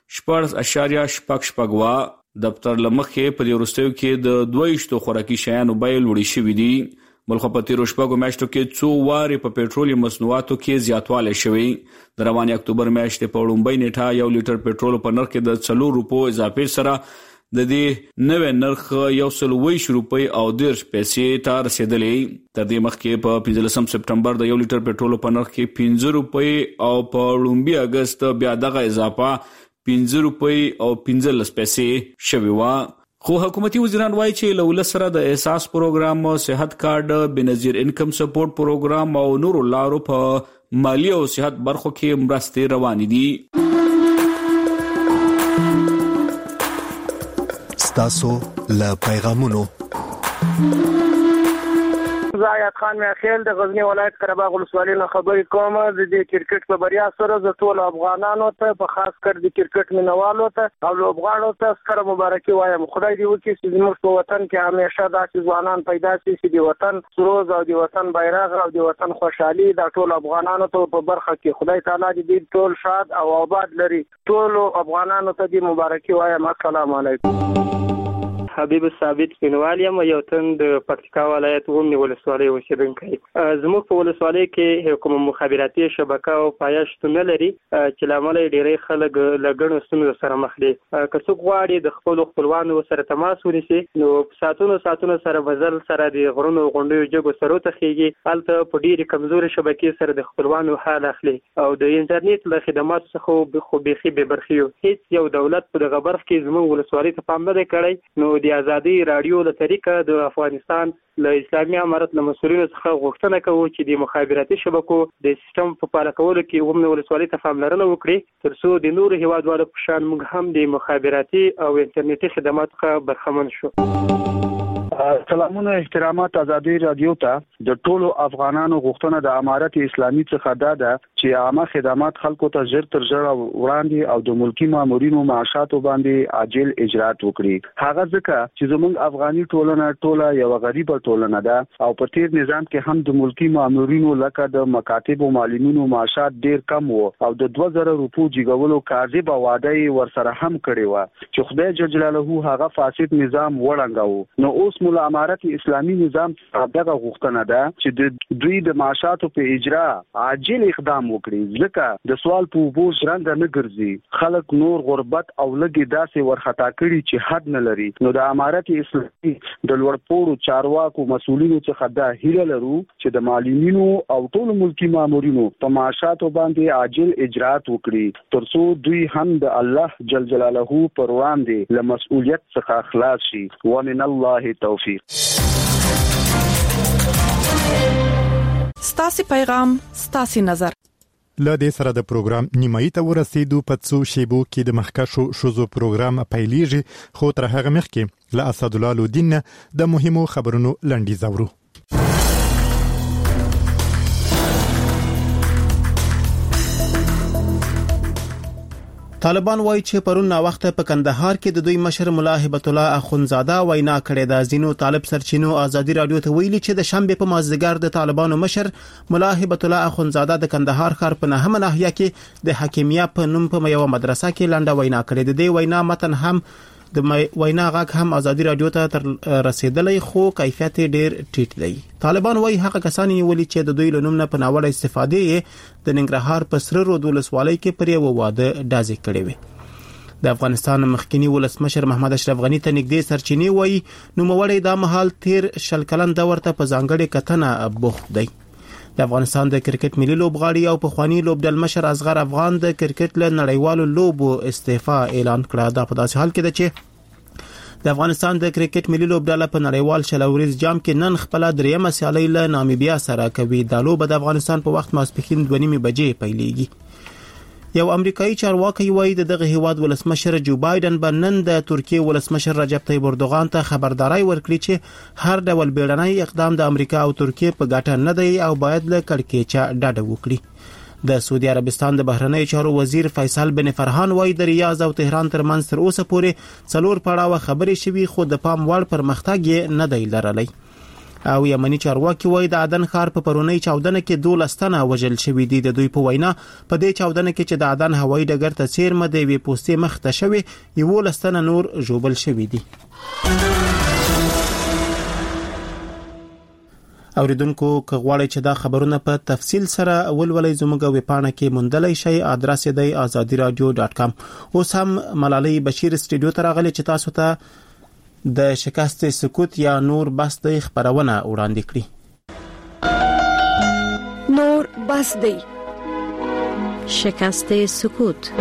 شپږ اشاریه شپږ شپږ وا. دفتر لمخې په دې وروستیو کې د دوه خوراکي شیانو بیې لوړې شوې دي. ملک په تیرو شپږو میاشتو کې څو وارې په پېټرولیم مصنوعاتو کې زیاتوالی شوی. د رواني اکتوبر میاشتې په وړومبۍ نیټه یو لیټر پېټرول په نرخ کې د څلور روپو اضافې سره د دې نوې نرخ یو سل اووه روپۍ او دېرش پیسې ته رسېدلی. تر دې مخکې په پنځلسم سپټمبر د یو لیټر پېټرول په نرخ کې پنځه روپۍ او په وړومبي اګست بیا دغه اضافه پنځه روپۍ او پنځلس پیسې شوې وه. خو حکومتي وزیران وایي چې له ولس سره د احساس پروګرام، صحت کارت، بنظیر انکم سپورټ پروګرام او نورو لارو په مالی او صحت برخو کې مرستې روانې دي. ستاسو له پیغامونو زایات خان میاخیل د غزنی ولایت قرهباغ ولسوالۍ نه خبرې کوم. د دې کرکټ په بریا سره د ټول افغانانو ته په خاص کر د کرکټ مینوالو ته او لوبغاړو ته ستره مبارکي وایم. خدای دې وکړي چې زموږ په وطن کې همیشه داسې ځوانان پیدا شي چې د وطن سروز او د وطن بیرغ او د وطن خوشحالي د ټول افغانانو ته په برخه کې خدای تعالی دې ټول شاد او آباد لري. ټول افغانانو ته دې مبارکي وایم. السلام علیکم. حبیب ثابت کینوال یم، یو تن د پکتیکا ولایت ومنی ولسوالۍ اوسیدونکی. زموږ په ولسوالۍ کې کوم مخابراتي شبکه او پایښت نه لري چې لامل ډیری خلک لګڼو ستونزو سره مخ دي. که څوک غواړي د خپل خپلوانو سره تماس ونیسي نو ساتونو ساتونو سره وزل سره د غرونو غونډیو جګو سره تخېږي، الته په ډیری کمزوري شبکې سره د خپلوانو حال اخلي او د انټرنیټ له خدماتو څخه خو بيخي به برخیو. هیڅ یو دولت په دغه برخه کې زموږ ولسوالۍ ته پام نه کړی. نو د ازادي رادیو له طریقه د افغانستان له اسلامي امارت له مسؤلینو څخه غوښتنه کوو چې د مخابراتي شبکو د سیستم په پاله کولو کې ومنه ولسوالۍ ته پاملرنه وکړي ترڅو د نورو هیوادوالو په شان موږ هم د مخابراتي او انټرنیټي خدماتو څخه برخمن شو. سلامونه احترامات ازادي رادیو ته د ټولو افغانانو غوښتنه د امارت اسلامي څخه دا ده چې عامه خدمات خلکو ته ژر تر ژره وړاندې او د ملکی مامورینو معاشاتو باندې عاجل اجرات وکړي. هغه ځکه چې زموږ افغاني ټولنه ټوله یو غریبه ټولنه ده او په تیر نظام کې هم د ملکی مامورینو لکه د مکاتب او معلمینو معاشات ډیر کم وو او د دوه زره روپو جګولو کاذب وعده ورسره هم کړې و چې خدای جل جلاله هغه فاسد نظام وړانداو. نو اوس مولا امارت اسلامي نظام دغه غوښتنه ده چې د دوی د معاشاتو په اجرا عاجل اقدام هم وکړي ځکه د سوال په وبو ژرنده نه ګرځي خلک نور غربت او لګي داسې ورخطا کړي چې حد نه لري نو د امارت اسلامي د لوړپوړو چارواکو مسؤلینو څخه دا هیله لرو چې د معلمینو او ټول ملکی مامورینو په معاشاتو باندې عاجل اجرات وکړي ترڅو دوی هم د الله جل جلاله پر وړاندې له مسؤلیت څخه خلاص شي ومن الله توفیق. ستاسو پیغام ستاسو نظر له دې سره د پروګرام نیمایي ته ورسېدو په څو شیبو کې د مخکښو شوزو پروګرام پیلېږي خو تر هغه مخکې له اسد الله الدین د مهمو خبرونو لنډیز اورو. طالبان وایي چې پرون نا وخت په کندهار کې د دوی مشر ملا هبت الله اخونزاده وینا کړې ده. ځینو طالب سرچینو ازادي رادیو ته ویلي چې د شنبه په مازدیګر د طالبانو مشر ملا هبت الله اخونزاده د کندهار ښار په نهمه ناحیه کې د حکیمیه په نوم په یو مدرسه کې لنډه وینا کړې ده. د دې وینا متن هم د وینا غږ هم ازادي رادیو ته تر رسیدلې خو کیفیت ډیر ټیټ دی. طالبان وایي هغه کسان ولي چې د دوی لنوم نه په ناوړه استفادې د ننګرهار په سره رود ولسوالۍ کې پر یو واده دازې کړې وي. د افغانستان مخکنی ولسمشر محمد اشرف غنی ته نږدې سرچینې وایي نو موړې د مهال تیر شل کلن دور ته په ځانګړي کتنه بوخت دی. د افغانستان د کرکټ ملي لوبغاړي او پخوانی لوبډل مشر اصغر افغان د کرکټ له نړیوالو لوبو استعفا اعلان کړه. دا په داسې حال کې ده چې د افغانستان د کرکټ ملي لوبډله په نړیوال شلوريز جام کې نن خپل دریمه سیالي له نامیبیا سره کوي. د لوب د افغانستان په وخت ماسپښین دوه نیمې بجې پیلېږي. یو امریکایي چارواکي وایي د دغه هیواد ولسمشر جو بایدن به نن د ترکیه ولسمشر رجب طیب اردوغان ته خبرداري ورکړي چې هر ډول بیړنی اقدام د امریکا او ترکیه په ګټه نه دی او باید له کړکېچه ډډه وکړي. د سعودي عربستان د بهرنی چارو وزیر فیصل بن فرحان وایي د ریاض او تهران ترمنځ تر اوسه پورې څلور پړاوه خبرې شوي خو د پام وړ پرمختګ یې نه دی لرلی. او یمنی چارواکي وایي د عدن ښار په پرونی چاودنه کې دولس تنه وژل شوي دي. د دوی په وینا په دې چاودنه کې چې د عدن هوایي ډګر ته څیرمه د یوې پوستې مخ ته شوي یولس تنه نور ژوبل شوي دي. اوریدونکو که غواړئ چې دا خبرونه په تفصیل سره ولولئ زموږ ویبپاڼه کې موندلای شئ. ادرس یې دی azadi radio dot com. اوس هم ملالۍ بشیر استودیو ته راغلي چې تاسو ته د شکست سکوت یا نور بس دی خبرونه وړاندې کړي. نور بس دی شکست سکوت.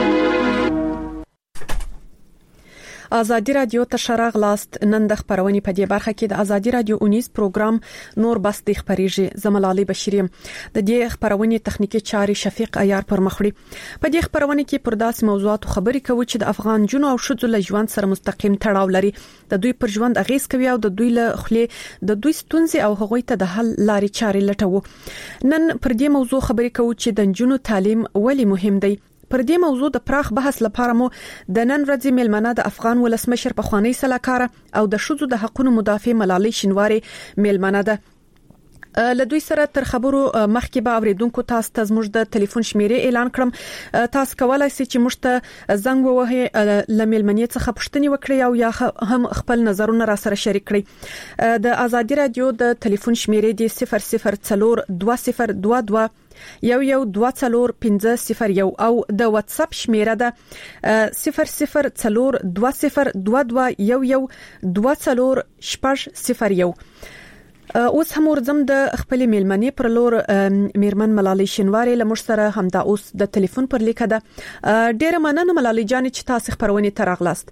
ازادي رادیو ته شراغ لاست. نن د خبرونې په دې برخه کې د ازادي رادیو اونیز پروګرام نور بس د خبريږي. زملالي بشيري د دې خبرونې تخنیکی چاري شفیق عیار پر مخړي. په دې خبرونې کې پر داس موضوعات خبري کوي چې د افغان جنو او شذو له ژوند سره مستقیم تړاو لري. د دوی پر ژوند اغیز کوي او د دوی له خلی د دوی ستونزې او هغوی ته د حل لارې چاري لټوي. نن پر دې موضوع خبري کوي چې د جنو تعلیم ولې مهم دی. پر دې موضوع د پراخ بحث لپاره مو د نن ورځې میلمنه د افغان ولسمشر په خوانی سلاکار او د شذو د حقوقو مدافع ملالۍ شینواری میلمنه ده. لدوی سره تر خبرو مخکې به اوریدونکو تاسو ته زموږ د ټلیفون شمیرې اعلان کړم. تاسو کولای شئ چې موږ ته زنګ ووهئ لملمنې څخه پوښتنه وکړئ او یا هم خپل نظرونه را سره شریک کړئ. د ازادي رادیو د ټلیفون شمیرې دی صفر صفر صفر دوه صفر دوه دوه یو یو دوه څلور پنځه صفر یو او د واتس اپ شمیره ده صفر صفر صفر دوه صفر دوه دوه یو یو دوه څلور شپږ صفر یو. اوس هم ورزم د خپل میلمنې پر لور میرمن ملالۍ شینواری لمر سره همدا اوس د ټلیفون پر لیکه ده. ډیره مننه ملالۍ جان چې تاسو خبرونه ترغلاست.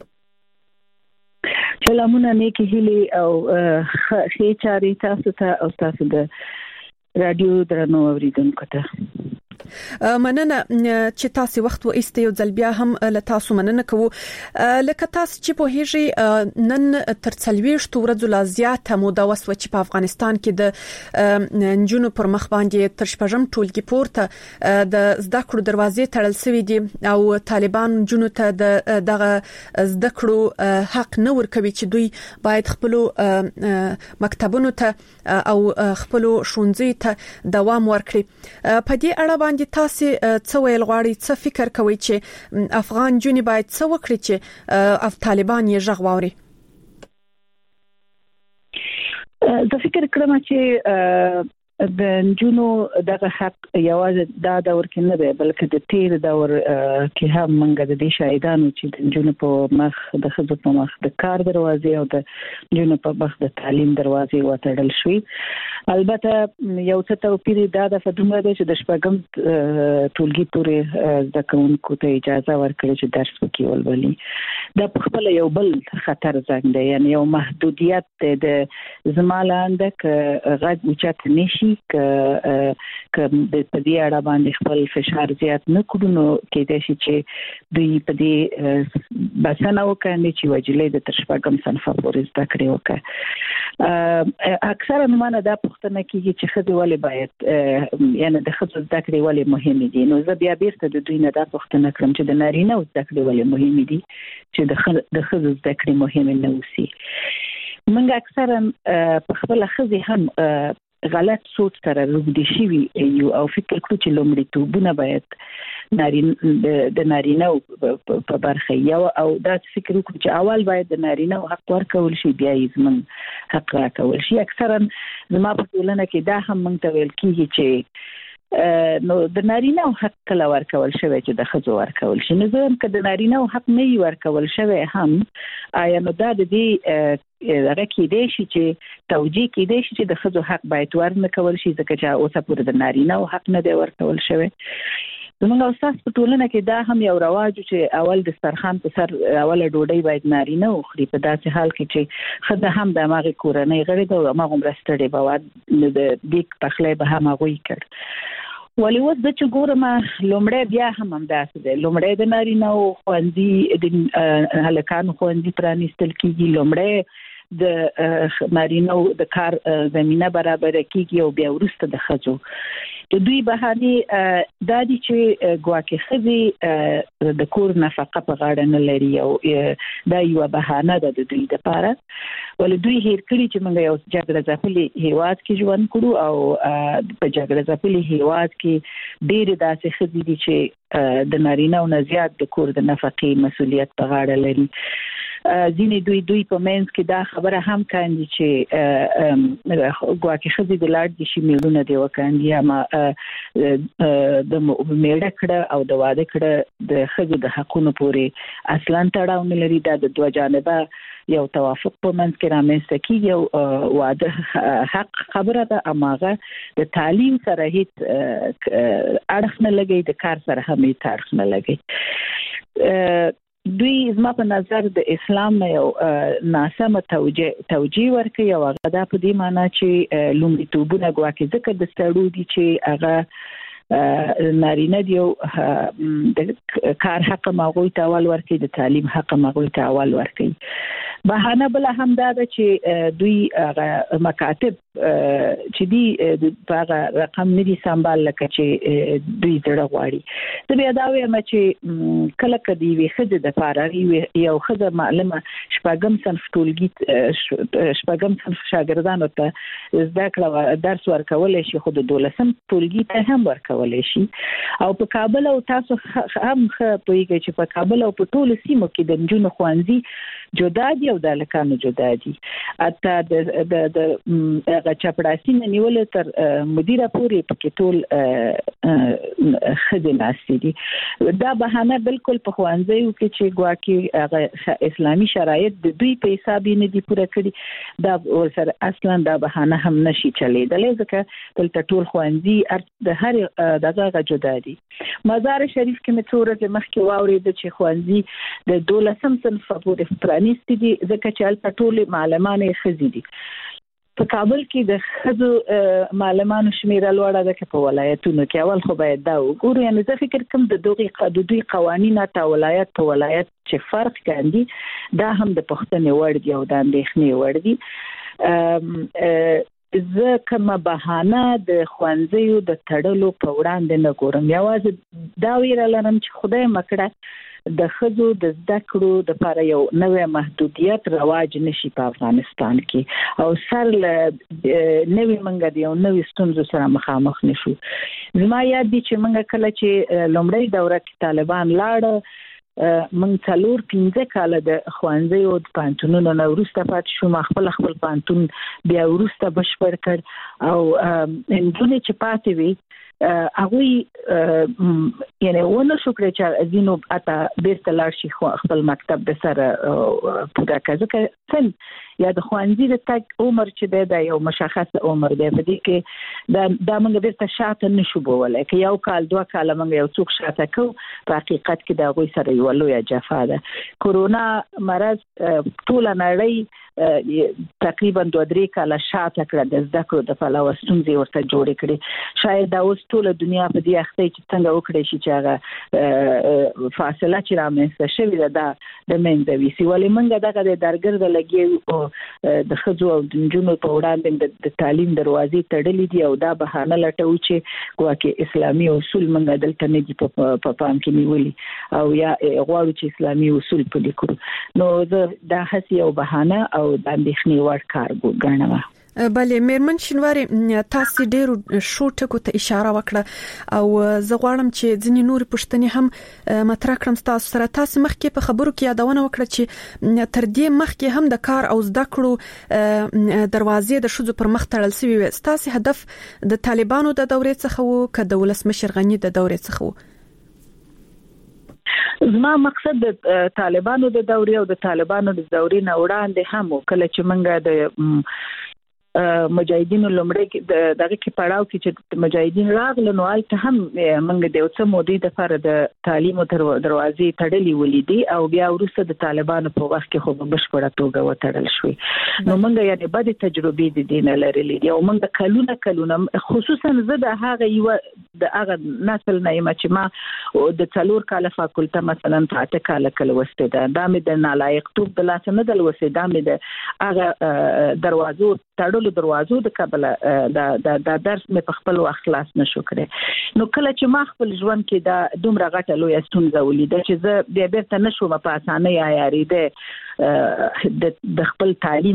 سلامونه نیکی هیلي او خې چاري تاسو ته او تاسو د رادیو درنو اوریدونکو ته مننه چې تاسو وخت و ایستیو ځل بیا هم له تاسو مننه کوو. لکه تاسو چې په هیڅ نن تر څلويشت ورځې لا زیاته موده وسو چې په افغانستان کې د جنونو پر مخ باندې تر شپږم ټولګي پورته د زده کړو دروازې تړل شوې دي او طالبان جنونو ته د دغه زده کړو حق نه ورکوي چې دوی باید خپل مکتبونو ته او خپل ښوونځي ته دوام ورکړي. په دې اړه باندې تاسو څه ویل غواړئ، څه فکر کوئ چې افغان جنې باید څه وکړي چې اف طالبان یې ژغ واوري؟ زه فکر کوم چې د جنونو دغه حق یوازې دا دور کې نه دی بلکې د تیر دور کې هم منګه د دې شاهدانو چې د جنونو په مخ د خدمت په مخ د کار دروازې او د جنونو په مخ د تعلیم دروازې وتړل شوې. البته یو څه توپیر دا د فدومره دی چې د شپږم ټولګي پورې زده کوونکو ته اجازه ورکړي چې درس وکړي ولولي. دا په خپل یو بل خطر زنګ دی، یعنی یو محدودیت د زمالاند ک غږ اوچت نشي ک ک د دې اړه باندې خپل فشار زیات نه کړو نو کې د شي چې دوی په دې بسنه وکړي چې وجلې د تشپږم صنف پورې زده کړي وکړي. اکثره نمونه دا پوښتنه کیږي چې خځې ولې باید یعنی د خځو زده کړې ولې مهمه دي. نو زه بیا بیرته د دوی نه دا پوښتنه کوم چې د نارینه زده کړې ولې مهمه دي چې د د خځو زده کړې مهمه نه وسی. موږ اکثرا په خپل خځې هم غلط سوچ سره روږدي شي یو او فکر کړو چې لومړیتوبونه باید نارینه د نارینه په برخه یو او دا فکر وکړو چې اول باید د نارینه حق ورکول شي بیا یې زموږ حق راکول شي. اکثرا زما په ټولنه کې دا هم موږ ته ویل کیږي چې نو د نارینه حق کله ورکول شوی چې د ښځو ورکول شي. نو زه که د نارینه حق نه وي ورکول شوی هم آیا نو دا د دې هغه کېدای شي چې توجیه کېدای شي چې د ښځو حق باید ورنه کول شي ځکه چې اوسه پورې د نارینه حق نه دی ورکول شوی. زموږ استاد په ټولنه کې دا هم یو رواج چې اول د دسترخوان په سر اوله ډوډۍ باید نارینه وخوري، په داسې حال کې چې ښځه هم د هماغې کورنۍ غړې ده او هماغومره ستړې به وه، د دیګ پخلی به هم هغوی کړ. ولې اوس زه چې ګورم لومړی بیا هم همداسې دی، لومړی د نارینهو ښوونځي د هلکانو ښوونځي پرانیستل کېږي، لومړی د نارینهو د کار زمینه برابره کېږي او بیا وروسته د ښځو. د دوی بهانې دا دي چې ګواکې ښځې د کور نفقه په غاړه نه لري او دا یوه بهانه ده د دوی دپاره. ولې دوی هیر کړي چې موږ یو جګړه ځپلي هیواد کې ژوند کړو او په جګړه ځپلي هیواد کې ډېرې داسې ښځې دي چې د نارینهو نه زیات د کور د نفقې مسؤلیت په غاړه لري. ځینې دوی دوی په منځ کې دا خبره هم کاندي چې ګواکې ښځې د لاړ دي شي میړونه دې وکاندي، اما د میړه کړه او د واده کړه د ښځو د حقونو پورې اصلا تړاو نه لري. دا د دوه جانبه یو توافق په منځ کې رامنځته کېږي او واده حق خبره ده، اما هغه د تعلیم سره هیڅ اړخ نه لګي، د کار سره هم هیڅ اړخ نه لګي. دوی زما په نظر د اسلام نه یو ناسمه توجیه ورکوي او هغه دا په دې معنی چې لومړیتوبونه ګواکې ځکه د سړو دي چې هغه نارینه دی او د کار حق هغوی ته اول ورکوي، د تعلیم حق هغوی ته اول ورکوي. بهانه بله هم دا ده چې دوی هغه مکاتب چې دي په هغه رقم نه دي سمبال لکه چې دوی زړه غواړي. زه بیا دا وایم چې کله که د یوې ښځې دپاره یو ښځه معلمه شپږم صنف ټولګي شپږم صنف شاګردانو ته زده کړه درس ورکولی شي خو د دولسم ټولګي ته هم ورکولی شي. او په کابل او تاسو هم ښه پوهېږئ چې په کابل او په ټولو سیمو کې د نجونو ښوونځي جدا دي او د هلکانو جدا دي. حتی د هغه چپړاسي نه نیولې تر مدیره پورې پکې ټول ښځې ناستې دي. دا بهانه بالکل په ښوونځیو کې چې ګواکې هغه اسلامي شرایط د دوی په حساب یې نه دي پوره کړي، دا ورسره اصلا دا بهانه هم نشي چلېدلی ځکه دلته ټول ښوونځي د هرې دغه هغه جدا دي. مزار شریف کې مې څو ورځې مخکې واورېده چې ښوونځي د دولسم صنف پورې پرانیستي دي ځکه چې هلته ټولې معلمانې ښځې دي. په کابل کې د ښځو معلمانو شمیره لوړه ده که په ولایتونو کې؟ اول خو باید دا وګورو. یعنې زه فکر کوم د د دوی قوانین حتی ولایت په ولایت چې فرق کاندي دا هم د پوښتنې وړ دي او د اندېښنې وړ دي. زه کومه بهانه د ښوونځیو د تړلو په وړاندې نه ګورم. یوازې دا ویره لرم چې خدای مکړه د ښځو د زده کړو دپاره یو نوی محدودیت رواج نشي په افغانستان کې او سر له نوي منګه د یو نوي ستونزو سره مخامخ نشو. زما یاد دي چې منګه کله چې لومړی دوره کې طالبان لاړه من څلور پنځه کال د خوانځي او د پانتونونو نو ورسته پات شو ما خپل خپل پانتون بیا ورسته بشپړ کړ او انځونه چې پاتې وي هغه یعنی ونه شو کړی چې ازینو اته بیرته لاړ شي خپل مکتب د سره پوره کړه څن یا د خوانځي د تک عمر چې د یو مشخص عمر دی په دې کې دا د موږ بیرته شاته نشو بولای کې یو کال دوه کال موږ یو څوک شاته کو په حقیقت کې دا غوي سره یو لوی جفا ده. کورونا مرض ټول نړۍ تقریبا دوه درې کال شاته کړه د زده کړو د فلسفه ستونزې ورته جوړې کړې. شاید دا اوس ټول دنیا په دې اخته چې څنګه وکړي شي چې هغه فاصله چې رامنځته شوې ده د منځ وي سی ولې موږ دغه د درګرد لګي د خځو او د نجونو په وړاندې د تعلیم دروازې تړلې دي او دا بهانه لټو چې ګواکې اسلامي اصول موږ دلته نه دي په پام کې نیولي او یا غواړو چې اسلامي اصول پلي کړو نو دا هڅه او بهانه او د اندېښنې وړ کار ګڼم. بله میرمن شینواری تاسو ډیرو شو ټکو ته اشاره وکړه او زه غواړم چې ځینې نور پوښتنې هم مطرح کړم تاسو سره. تاسو مخکې په خبرو کې یادونه وکړه چې تر دې مخکې هم د کار او زده کړو دروازې د شوزو پر مخ تړل شوی وي. تاسو هدف د طالبانو د دورې څخه وو که د ولسمشر غنی د دورې څخه وو؟ زما مقصد د طالبانو د دورې او د طالبانو د دورې نه وړاندې هم کله چې منګه د مجاهدینو لمړی دغه کې پړاو کې چې مجاهدین راغله نو البته هم منګه د اوسه مودې د فار د تعلیم او دروازې تړلې ولیدي او بیا وروسته د طالبانو په وخت کې خو بشپړه توګه وتړل شوې. نو منګه یعنی بد تجربې د دین لرلې دي او منګه کلونه کلونه خصوصا زه د هغه یو د هغه نسل نه یم چې ما د څلور کال فاکولټه مثلا پاته کال کله وسته ده دا مې د نالایق توپ د لاس نه دل وسه دا مې د هغه دروازو تړلو دروازو د قبل د د درس مې په خپل وخت خلاص نشو کړې. نو کله چې ما خپل ژوند کې دا دومره غټه لوی ستونزه ولیده چې زه بیا بیرته نشوم په اسانه عیاریده د خپل تعلیم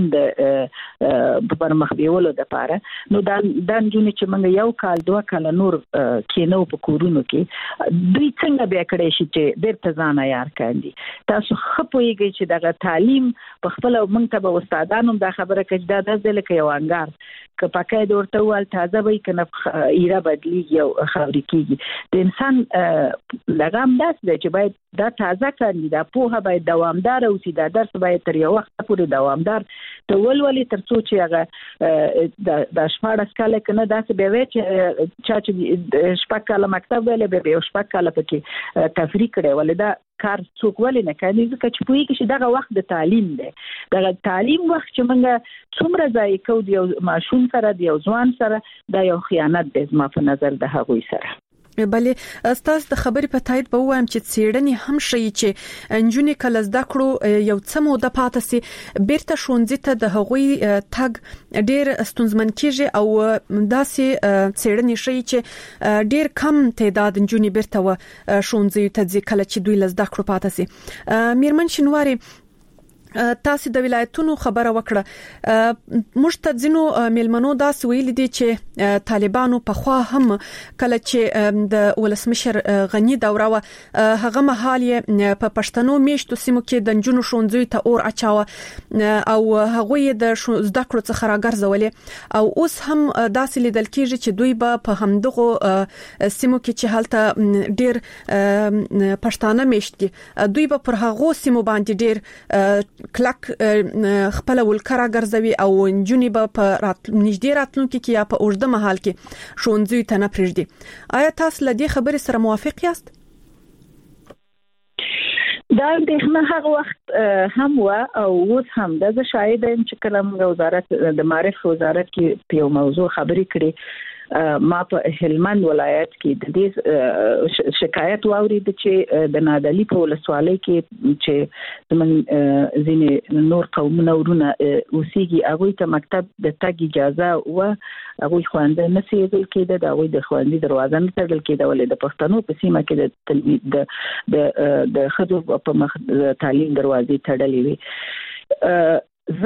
د پرمخ بیولو د پاره نو دا د جون چې موږ یو کال دوه کال نور کینو په کورونو کې دوی څنګه بیا کړی شي چې بیرته ځان عیار کړي. تاسو خپويږئ چې دغه تعلیم په خپل موږ ته به استادانو دا خبره کوي دا د ځل کې یو انګار که پکې دورته ول تازه وي کنه ایره بدلیږي او خبرې کیږي. د انسان لګام داس دی چې باید دا تازه کړي دا پوهه باید دوامدار او چې دا درس باید تر یو وخت پورې دوامدار ته ولولي تر څو چې هغه د شپږ کال کنه دا څه به وي چې چې شپږ کال مکتب ولې به یو شپږ کال پکې تفریق کړي ولې دا کار څوک ولې نه کوي ځکه چې پوهیږي چې دغه وخت د تعلیم دی. دغه تعلیم وخت چې موږ څومره ځای کو دی ماشوم سره دی او ځوان سره دا یو خیانت دی زما په نظر د هغوی سره. بله استاد د خبرې په تایید به وایم چې څېړنې هم شي چې انجونې کله زده کړو یو څه موده پاتې سي بیرته ښوونځي ته د هغوی تګ ډیر ستونزمن کیږي او داسې څېړنې شي چې ډیر کم تعداد انجونې بیرته و ښوونځي ته ځي کله چې دوی زده کړو پاتې سي. میرمن شینواری تاسو د ولایتونو خبره وکړه موږ ته ځینو میلمنو دا ویل دي چې طالبانو په خوا هم کله چې د ولسمشر غنی دوره هغه مهال یې په پښتنو میشتو سیمو کې د جنونو شونځوي ته اور اچاوه او هغه د زده کړو څخه راګرځولې او اوس هم داسې لیدل کېږي چې دوی به په همدغه سیمو کې چې حالت ډیر پښتانه میشت دي دوی به پر هغه سیمو باندې ډیر کلک خپل ولکره ګرځوي او جنونی به په نږدې راتلونکي کې یا په اوږده مهال کې ښوونځي ته نه پرېږدي. آیا تاسو له دې خبرې سره موافق یاست؟ دا اندېښنه هغه وخت هم و او اوس هم د شاید چې کله وزارت د معرفت وزارت کې په یو موضوع خبرې کړې ما په هلمند ولایت کې د دې شکایت واورید چې د نادعلي په ولسوالۍ کې چې زموږ ځینې نور قومونه ورونه اوسېږي هغوی ته مکتب د تګ اجازه و هغوی خوانده نه سیدل کېده د هغوی د خوندې دروازه نه تړل کېده ولې د پښتنو په سیمه کې د د د خځو په مخ تعلیم دروازې تړلې وي. زه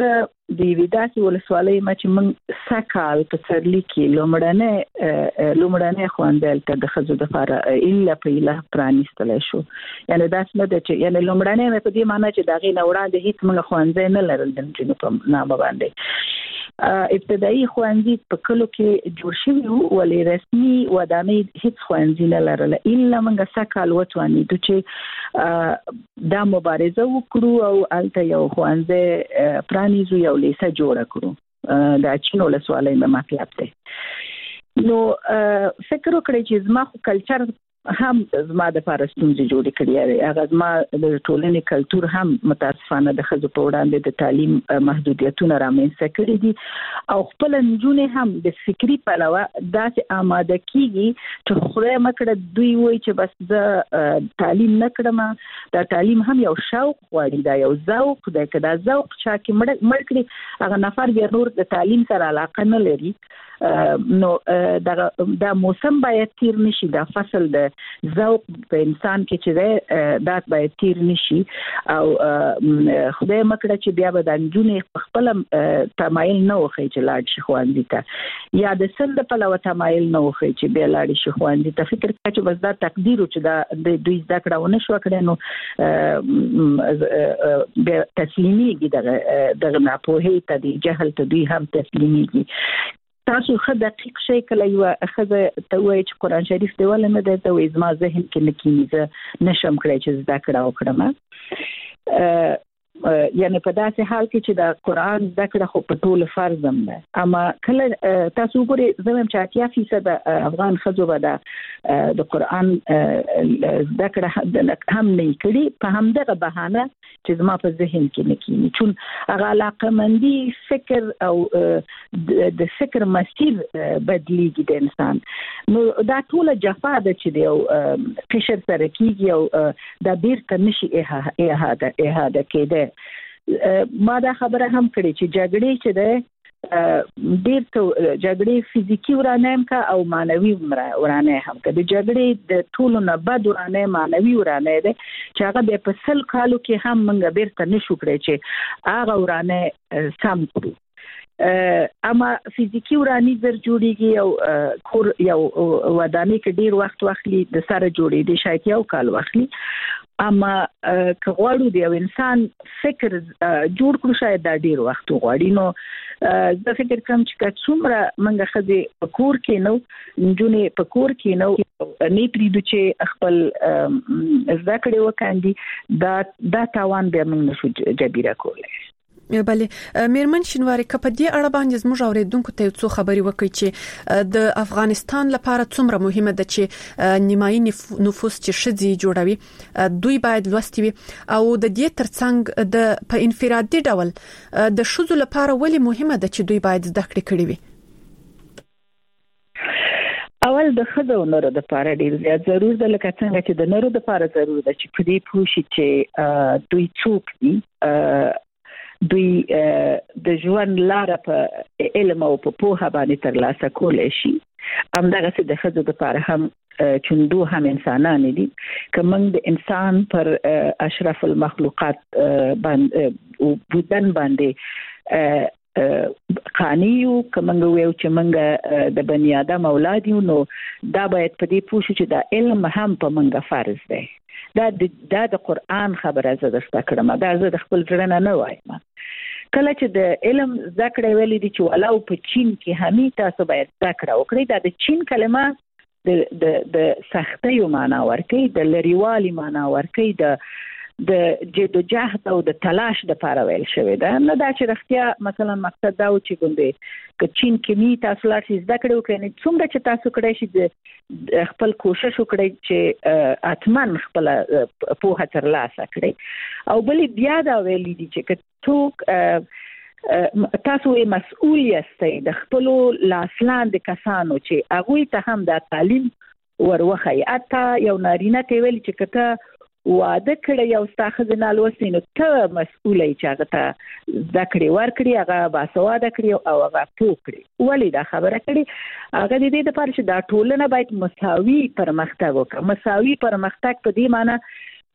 د ویداسي ولسوالۍ ما چې موږ سکهال په سرلی کې لومړنۍ لومړنۍ خواندل ته د خزو د لپاره الا په اله پرانیستل شو یعنی دا څه د چې یعنی لومړنۍ په دې معنی چې دغه نوړاندې هیڅ موږ خوانځي نه لرل د جنو په نامه باندې ابتدایي خوانځي په کلو کې جوړ شوی وو ولې رسمي ودانۍ هیڅ خوانځي نه لرل الا موږ سکهال وتوانی د چې دا مبارزه وکړو او الته یو خوانځي پرانیزو یو لیسه جوړه کړو دا چینو لسوالۍ مې مطلب دی نو فکر وکړی چې زما خو کلچر هم زما د پارستونځي جوړې کړې هغه زما د ټولنې کلچر هم متاسفانه د خزو په وړاندې د تعلیم محدودیتونه رامنځته کړي دي او خپل نجونې هم د فکری پلوه داسې آماده کیږي چې خدای مکړه دوی وایي چې بس زه تعلیم نه کړم دا تعلیم هم یو شوق غواړي دا یو ذوق دی که دا ذوق چا کې مړ کړي هغه نفر بیا نور د تعلیم سره علاقه نه لري نو دا دا موسم باید تیر نشي دا فصل د ذوق په انسان کې چې دا باید تیر نشي او خدای مکړه چې بیا به د انجونې خپل تمایل نه وخی چې لاړ شي خوندې ته یا د سند په لور تمایل نه وخی چې بیا لاړ شي خوندې ته فکر کوي چې بس دا تقدیر چې دا د دوی ذکر ونه شو کړي نو به تسلیمي دغه دغه نه په هي ته دی جهل ته دوی هم تسلیمي تاسو خه دقیق شي کله یو خزه ته وایي چې قران شریف دی ول نه د توې زما ذهن کې نکینیزه نشم کړی چې زده کړه وکړم یعنی په داسې حال کې چې د قران زده کړه خو په ټول فرض هم ده اما کله تاسو ګورئ زموږ چې اتیا فیصد افغان خزو به د قران زده کړه هم نه کړي په همدغه بهانه چې زما په ذهن کې نکینی چون هغه علاقه مندي فکر او د فکر مسیر بدلیږي د انسان نو دا ټول جفا ده چې دی او قشر سره کیږي او دا بیرته نشي احاده احاده کېده ما دا خبره هم کړې چې جګړې چې ده ډېر ته جګړې فزیکی ورانه کا او مانوي ورانه هم که د جګړې د ټولو نه بد ورانه مانوي ورانه ده چې هغه به په سل کالو کې هم موږ بیرته نشو کړی چې هغه ورانه سم کړو اما فزیکی ورانی زر جوړیږي او کور یو ودانۍ کې ډیر وخت واخلي د سره جوړې دي شاید یو کال واخلي اما که غواړو دی او انسان فکر جوړ کړو شاید دا ډیر وخت غواړي نو زه فکر کوم چې څومره موږ خدای په کور کې نو نجونې په کور کې نو نه پریدو چې خپل زده کړې وکاندي دا دا تاوان به موږ نشو جبیره کولای بله میرمن شینواری کپ دې اړه باندې زموږ اوریدونکو ته څو خبري وکړي چې د افغانستان لپاره څومره مهمه ده چې نیمایي نفوس چې شذي جوړوي دوی باید لوستي وي او د دې ترڅنګ د په انفرادي ډول د شذو لپاره ولې مهمه ده چې دوی باید زده کړې کړي وي اول د خزو نورو د لپاره ډیر زیات ضروري ده لکه څنګه چې د نورو د لپاره ضروري ده چې په دې پوښي چې دوی څوک دي دوی د ژوند لاره په علم او په پوهه باندې ترلاسه کولای شي همدغه څه د خزو لپاره هم چوندو هم انسانان دي کوم د انسان پر اشرف المخلوقات باندې او بودن باندې قانیو کومنګ ویو چې منګه د بنی آدم اولاد یو نو دا باید په دې پوښتنه چې دا علم هم په منګه فرض دی دا د د قرآن خبره زده کړم دا زه د خپل ځړنه نه وایم کله چې د علم ذکر ویلي دي چې ولو په چین کې همي تاسو باید ذکر وکړئ دا د چین کلمه د د د سختۍ معنا ورکړي د لریوالي معنا ورکړي د د جدوجهد او د تلاش د لپاره ویل شوی دا نه دا چې رښتیا مثلا مقصد دا و چې ګوندې ک چین کې می تاسو لار شي زده کړو کنه څومره چې تاسو کړی شي خپل کوشش وکړئ چې اتمن خپل په هڅه ترلاسه کړئ او بل بیا دا ویل دي چې څوک تاسو یې مسؤل یاستئ د خپل لاسلاند کسانو چې هغه ته هم د تعلیم وروخی اته یو نارینه ته ویل چې کته واده کړی یو ستاخذ نه لوسینو ته مسؤلې چې هغه ته ذکر ورکړي هغه باسواده کړی او هغه پوکړي ولې دا خبره کړي هغه د دې لپاره چې دا ټولنه باید مساوي پرمختګ وکړي مساوي پرمختګ په دې معنی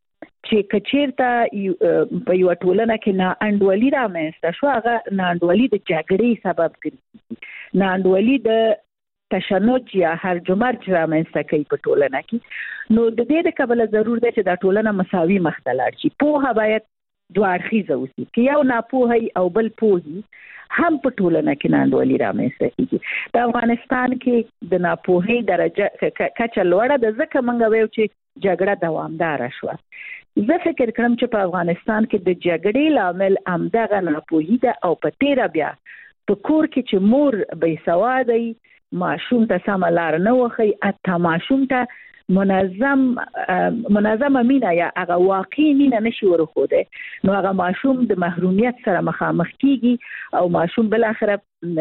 چې کچیرته په یو ټولنه کې نه انډولي رامنځته شو هغه نه انډولي د جګړې سبب ګرځي نه انډولي د تشنج یا هرج و مرج رامنځته کوي په ټولنه کې نو د دې د کبله ضرور ده چې دا ټولنه مساوي مخ ته لاړ شي پوهه باید دوه اړخیزه اوسي که یو ناپوهي او بل پوهي هم په ټولنه کې نه انډولي رامنځته کیږي د افغانستان کې د ناپوهي درجه کچه لوړه ده ځکه موږ وایو چې جګړه دوامداره شوه زه فکر کوم چې په افغانستان کې د جګړې لامل همدغه ناپوهي ده او په تیره بیا په کور کې چې مور بې سواده ماشوم ته سمه لار نه وښي حتی ماشوم ته منظم منظمه مینه یا هغه واقعي مینه نشي ورخوده نو هغه ماشوم د محرومیت سره مخامخ کیږي او ماشوم بل اخر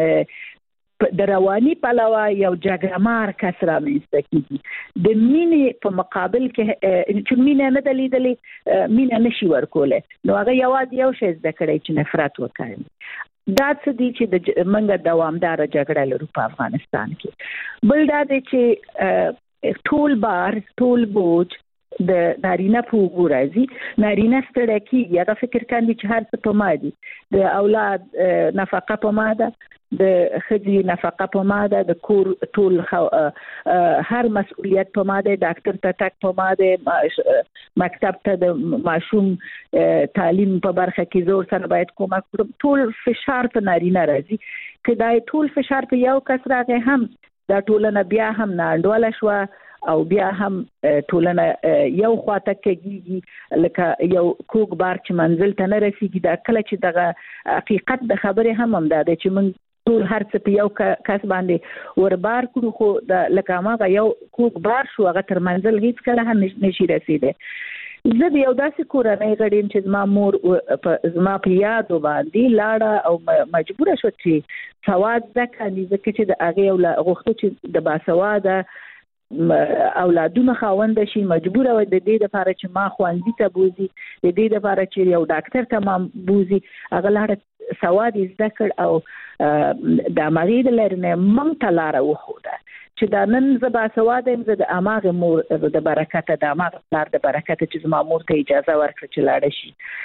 د رواني پلوه یو جګړمار کس رامنځته کیږي د مینې په مقابل کې چې مینه نه دلیدلې مینه نشي ورکوله نو هغه یوازې یو شی زده کړی چې نفرت وکړي دا څه دي چې د منګه دوامدار جګړه لرو په افغانستان کې بل دا دی چې ټول بار ټول بوج د نارینه په وګړو راځي نارینه ستړی کیږي هغه فکر کوي چې هر څه په ما دي د اولاد نفقه په ما ده د ښځې نفقه په ما ده د کور ټول هر مسؤلیت په ما ده ډاکټر ته تک په ما ده مکتب ته د ماشوم تعلیم په برخه کې زور سره باید کومک وکړم ټول فشار په نارینه راځي که دا ټول فشار په یو کس راغی هم دا ټولنه بیا هم نه انډوله شوه او بیا هم ټولنه یو خواته کېږي لکه یو کوک بار چې منزل ته نه رسیږي دا کله چې دغه حقیقت د خبرې هم هم دا دی چې موږ ټول هر څه په یو کس باندې وربار کړو خو د لکه هغه یو کوک بار شو هغه تر منزل هیڅ کله هم نشي رسیدلی زه د یو داسې کورنۍ غړیم چې زما مور زما په یادو باندې لاړه او مجبوره شو چې سواد زده کړي ځکه چې د هغې غوښتو چې د باسواده اولادونه خاوند شي مجبوره و د دې لپاره چې ما ښوونځي ته بوزي د دې لپاره چې یو ډاکټر ته ما بوزي هغه لاړه سواد زده کړ او د مغید لرنه مونږ ته لار وخوده چې دا نن زه باسواده یم زه د اماغه مور د برکته د اماغه پلار د برکته چې زما مور ته اجازه ورکړه چې لاړه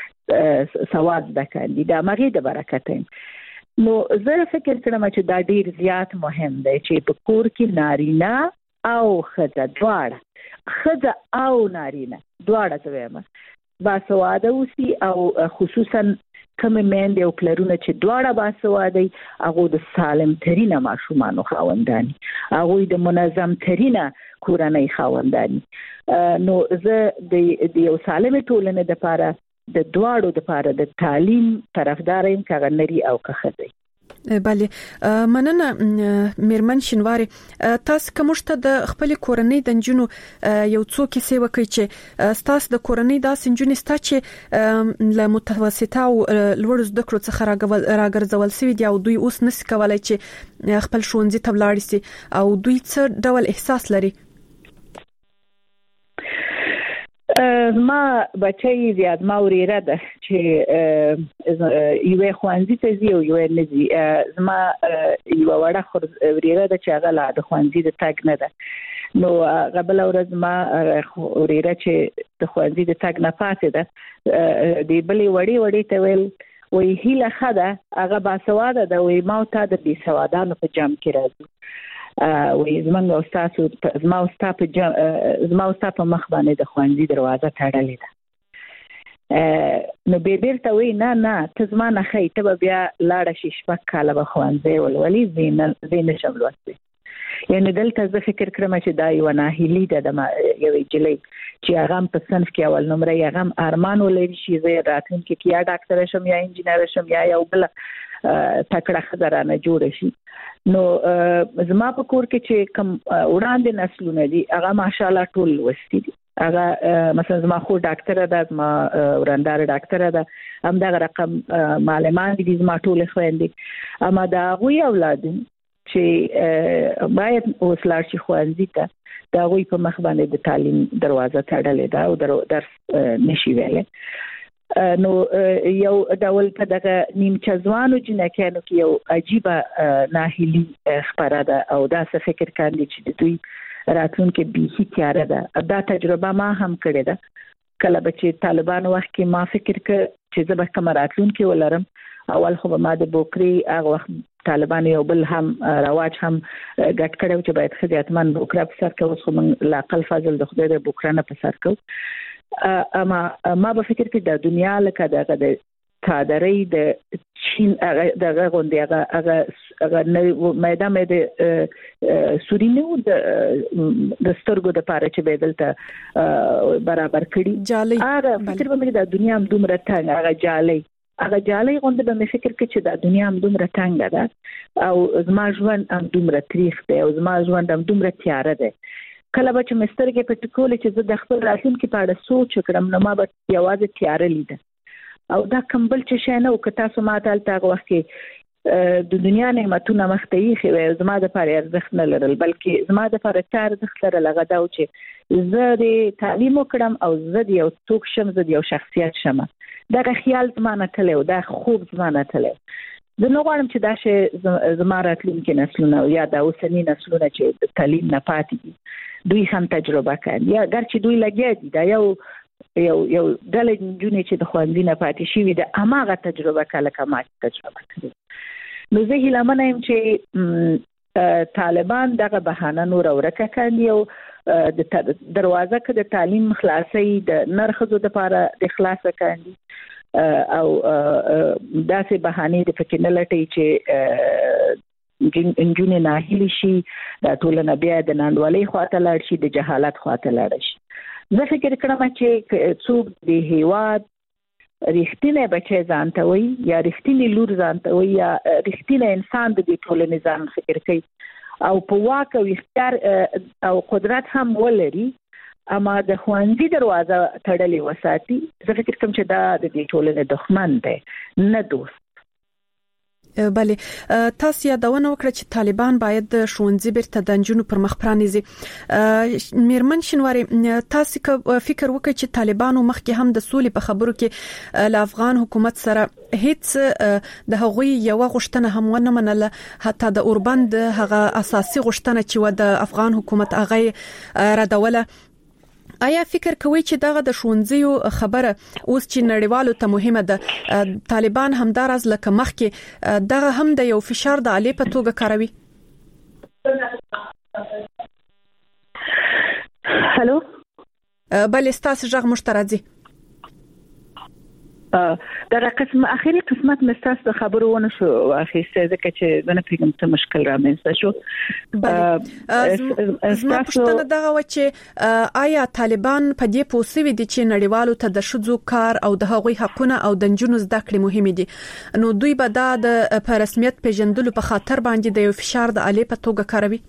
شي سواد زده کړي د اماغه د برکته نو زه فکر کوم چې دا ډیر زیات مهم دی چې په کور کې نارینه او خزه دواړه خزه او نارینه دواړه زویمه باسواده اوسي او خصوصا کوم مېندې او پلرونه چې دواړه باسواده هغه د سالم ترینه ماشومانو خاوندانی هغه د منظم ترینه کورنۍ خاوندانی نو زه د یو سالم ټولنې د لپاره د دواړو د لپاره د تعلیم طرفدار یم که نری او که ښځې بله مننه میرمن شینواری تاسو کومشته د خپل کورنۍ د جنونو یو څو کیسې وکړي چې تاسو د کورنۍ د سنجونې ستا چې له متوسطه او لوړ زده کړو څخه راګرځول سوي دي او دوی اوس نس کولای چې خپل ښوونځي ته ولاړ شي او دوی څه ډول احساس لري ما بچي زیات ما وريره ده چې یو خوانځي ته زی او یو نزي ما یو وړه خور وريره ده چې هغه لا د خوانځي د تاګ نه ده نو قبل ورځ ما وريره چې د خوانځي د تاګ نه پاتې ده دی بلې وړي وړي ته ویل وی هیله خده هغه باسواده ده وی ما ته د بي سوادانو په جام کې راځي وې زمونږ استاد زما استاد په زما استاد په مخ باندې د خوانځي دروازه تړلې ده نو به بیرته وې نه نه ته زما نه خې ته بیا لاړه شي شپږ کاله به خوانځي ولولي زین زین شملوسته یعنی دلته زه فکر کړم چې دا یو ناهیلي ده د یو جلې چې هغه په صنف کې اول نمبر یې هغه ارمان ولري چې زه راتلونکي کې یا ډاکټر شم یا انجینر شم یا یو بل تکړه خزرانه جوړ شي نو زما په کور کې چې کوم وړاندې نسلونه دي هغه ماشاءالله ټول وستي دي هغه مثلا زما خو ډاکټر ده ما ورندار ډاکټر ده هم دا رقم معلمان دي زما ټول خويندې اما دا غوي اولاد چې باید اوسلار شي خوانځي ته دا غوي په مخ باندې د تعلیم دروازه تړلې ده او درس نشي ویلې نو یو ډول په دغه نیمچه ځوانو جنکانو کې یو عجیبه ناهیلي خبره ده او دا څه فکر کوي چې دوی راتلونکي به هیڅ تیار ده دا تجربه ما هم کړې ده کله به چې طالبان وخت کې ما فکر ک چې زه به کمراتلون کې ولرم اول خو ما د بوکری هغه وخت طالبان یو بل هم رواج هم ګټ کړو چې باید خدمتمن بوکرا په سر کې اوس خو من لاقل فضل د خدای د بوکرا نه په سر کې اما ما به فکر کې د دنیا لکه دغه د تادري د چین دغه غونډه هغه هغه هغه نه میدان د سورینو د د سترګو د پاره چې بدلته برابر کړي هغه فکر به د دنیا هم دومره ته هغه جالي هغه جالي غونډه به مې فکر کې چې د دنیا هم دومره تنګ ده او زما ژوند هم دومره تاریخ دی او زما ژوند هم دومره تیاره دی کله به چې مسترګې په ټکول چې زه د خپل راتلونکي په اړه سوچ وکړم نو ما به یوازې تیاره لیده او دا کمبل چې شنه او که تاسو ما ته تاغه وخت کې د دنیا نعمتونه مختې خو زما د پاره ارزښت نه لرل بلکې زما د پاره تار ارزښت لرل هغه دا چې زه د تعلیم وکړم او زه د یو څوک شم زه د یو شخصیت شم دا خیال زما نه تلو دا خوب زما نه تلو زه نو غواړم چې دا شی زما راتلونکي نسلونه یا دا اوسنی نسلونه چې د تعلیم نه پاتې دي دوی هم تجربه کوي یا ګر چې دوی لګیا دي دا یو یو یو ډله جنونې چې د خوندې نه پاتې شي د اماغه تجربه کله کما تجربه کړي نو زه هیله منم چې طالبان دغه بهانه نور ورکه کړي او د دروازه کې د تعلیم خلاصي د نرخذو د لپاره د خلاصه کړي او داسې بهانه د فکر نه لټي چې جنونې نه هلي شي د ټولنه بیا د ناندوالۍ خواته لاړ شي د جهالت خواته لاړ شي زه فکر کوم چې څوک د هیواد رښتینی بچی ځانته وي یا رښتینی لور ځانته وي یا رښتینی انسان د دې ټولنې ځان فکر کوي او په واک او اختیار او قدرت هم ولري اما د خوندې دروازه تړلې وساتي زه فکر کوم چې دا د دې ټولنې دښمن دی نه دوست بله تاسو یادونه وکړه چې طالبان باید د ښوونځي بیرته د نجونو پر مخ پرانیزي میرمن شنواری تاسو فکر وکړئ چې طالبانو مخکې هم د سولې په خبرو کې له افغان حکومت سره هیڅ د هغوی یو غوښتنه هم ونه منله حتی د اوربند هغه اساسي غوښتنه چې و د افغان حکومت هغه ردوله آیا فکر کوئ چې دغه د ښوونځیو خبره اوس چې نړیوالو ته مهمه ده طالبان همدارز لکه مخکې دغه هم د یو فشار د علی په توګه کاروي هالو بل استاس ژغ مشترکي دا قسم اخیری قسمت مستاس د خبرو ونه شو اخیسته ځکه چې دنه پیغام ته مشکل رامنځته شو زما پوښتنه دغه و چې آیا طالبان په دې پوسوي دي چې نړیوالو ته د شذو کار او د هغوی حقونه او د جنونو زده کړې مهمه دي نو دوی به دا د په رسمیت پیژندلو په خاطر باندې د یو فشار د علی په توګه کاروي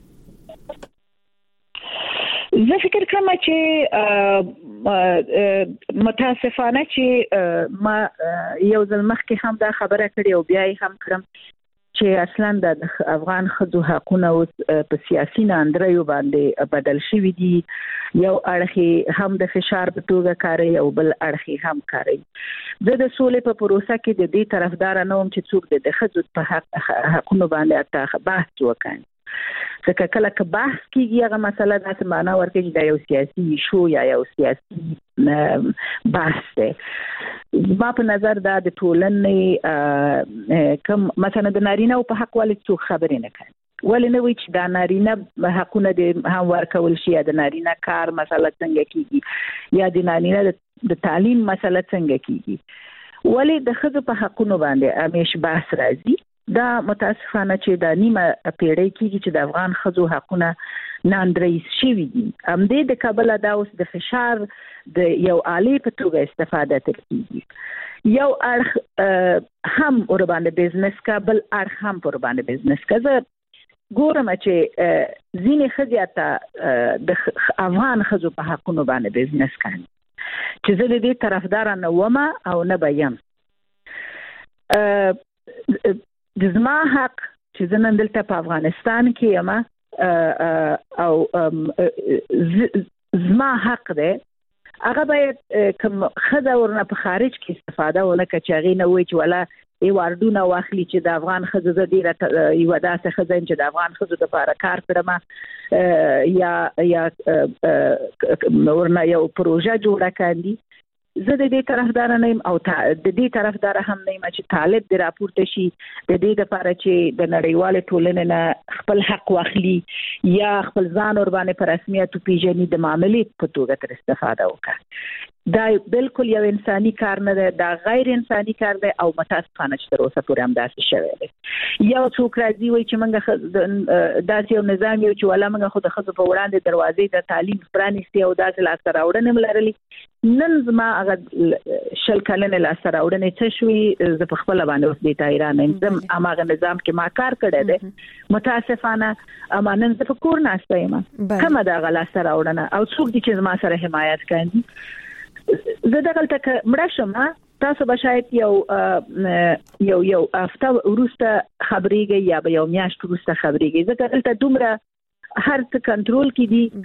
زه فکر کوم چې متاسفانه چې ما یو ځل مخکې هم دا خبره کړې او بیا یې هم کړم چې اصلا د افغان خځو حقونه په سیاسي ناندریو باندې بدل شوي دي یو اړخي هم د فشار په توګه کاری او بل اړخي هم کاری د د سولې په پروسه کې د دې طرفدار نه وم چې څوک د خځو په حق حقونو باندې اته بحث وکړي ځکه کله که بحث کیږي هغه مسله د معنا ورکړي دا یو سیاسي شو یا یو سیاسي بحث دی ما په نظر دا د ټولنې کوم مثلا د نارینه په حق ولې څوک خبرې نه کوي ولې نه وي چې دا نارینه حقونه د هم ورکول شي یا د نارینه کار مسله څنګه کیږي یا د نارینه د تعلیم مسله څنګه کیږي ولې د ښځو په حقونو باندې همیش بحث راځي دا متاسفانه چې د نیمه پیړۍ کې چې د افغان ښځو حقونه ناندریز شوي دي هم د کابل دا اوس د فشار د یو عالی په توګه استفاده کوي یو اړخ هم ور باندې بزنس کا بل اړخ هم ور باندې بزنس کا زه ګورم چې ځینې ښځې د افغان ښځو په حقونو باندې بزنس کوي چې زه د دې طرفدار نه ومه او نه بیم د زما حق چې زه نن دلته په افغانستان کې یم او زما حق دی هغه باید کوم خزه ورنه په خارج کې استفاده ونه کړي چې هغه نه وایي چې ولا ایواردونه واخلي چې د افغان خزو ډیره یو داسې خزین چې د افغان خزو لپاره کار کړم یا یا ورنه یو پروژه جوړه کړي. زه د دې طرفدار نه یم او د دې طرفدار هم نه یم چې طالب د راپورته شي د دې لپاره چې د نړیوال ټولنې نه خپل حق واخلي یا خپل ځان ور باندې په رسمیت پیژني د معاملې په توګه تر استفاده وکړي. دا بالکل یو انساني کار نه دی، دا غیر انساني کار دی او متاسفانه چې تر اوسه پورې هم داسې شوی دی. یو څوک راځي وایي چې موږ داسې یو نظام یو چې ولا موږ خو د ښځو په وړاندې دروازې د تعلیم پرانیستې او داسې لاسته راوړنې هم لرلې. نن زما هغه شل کلنې لاسته راوړنې څه شوي زه په خپله باندې اوس دې ته حیرانه یم. زه هماغه نظام کې ما کار کړی دی متاسفانه، اما نن زه په کور ناسته یم. کومه د هغه لاسته راوړنه او څوک دي چې زما سره حمایت کوي؟ زه دغلته مړه شم، تاسو به شاید یو یو یو هفته وروسته خبرېږئ یا به یو میاشت وروسته خبرېږئ. ځکه دلته دومره هر څه کنټرول کې دي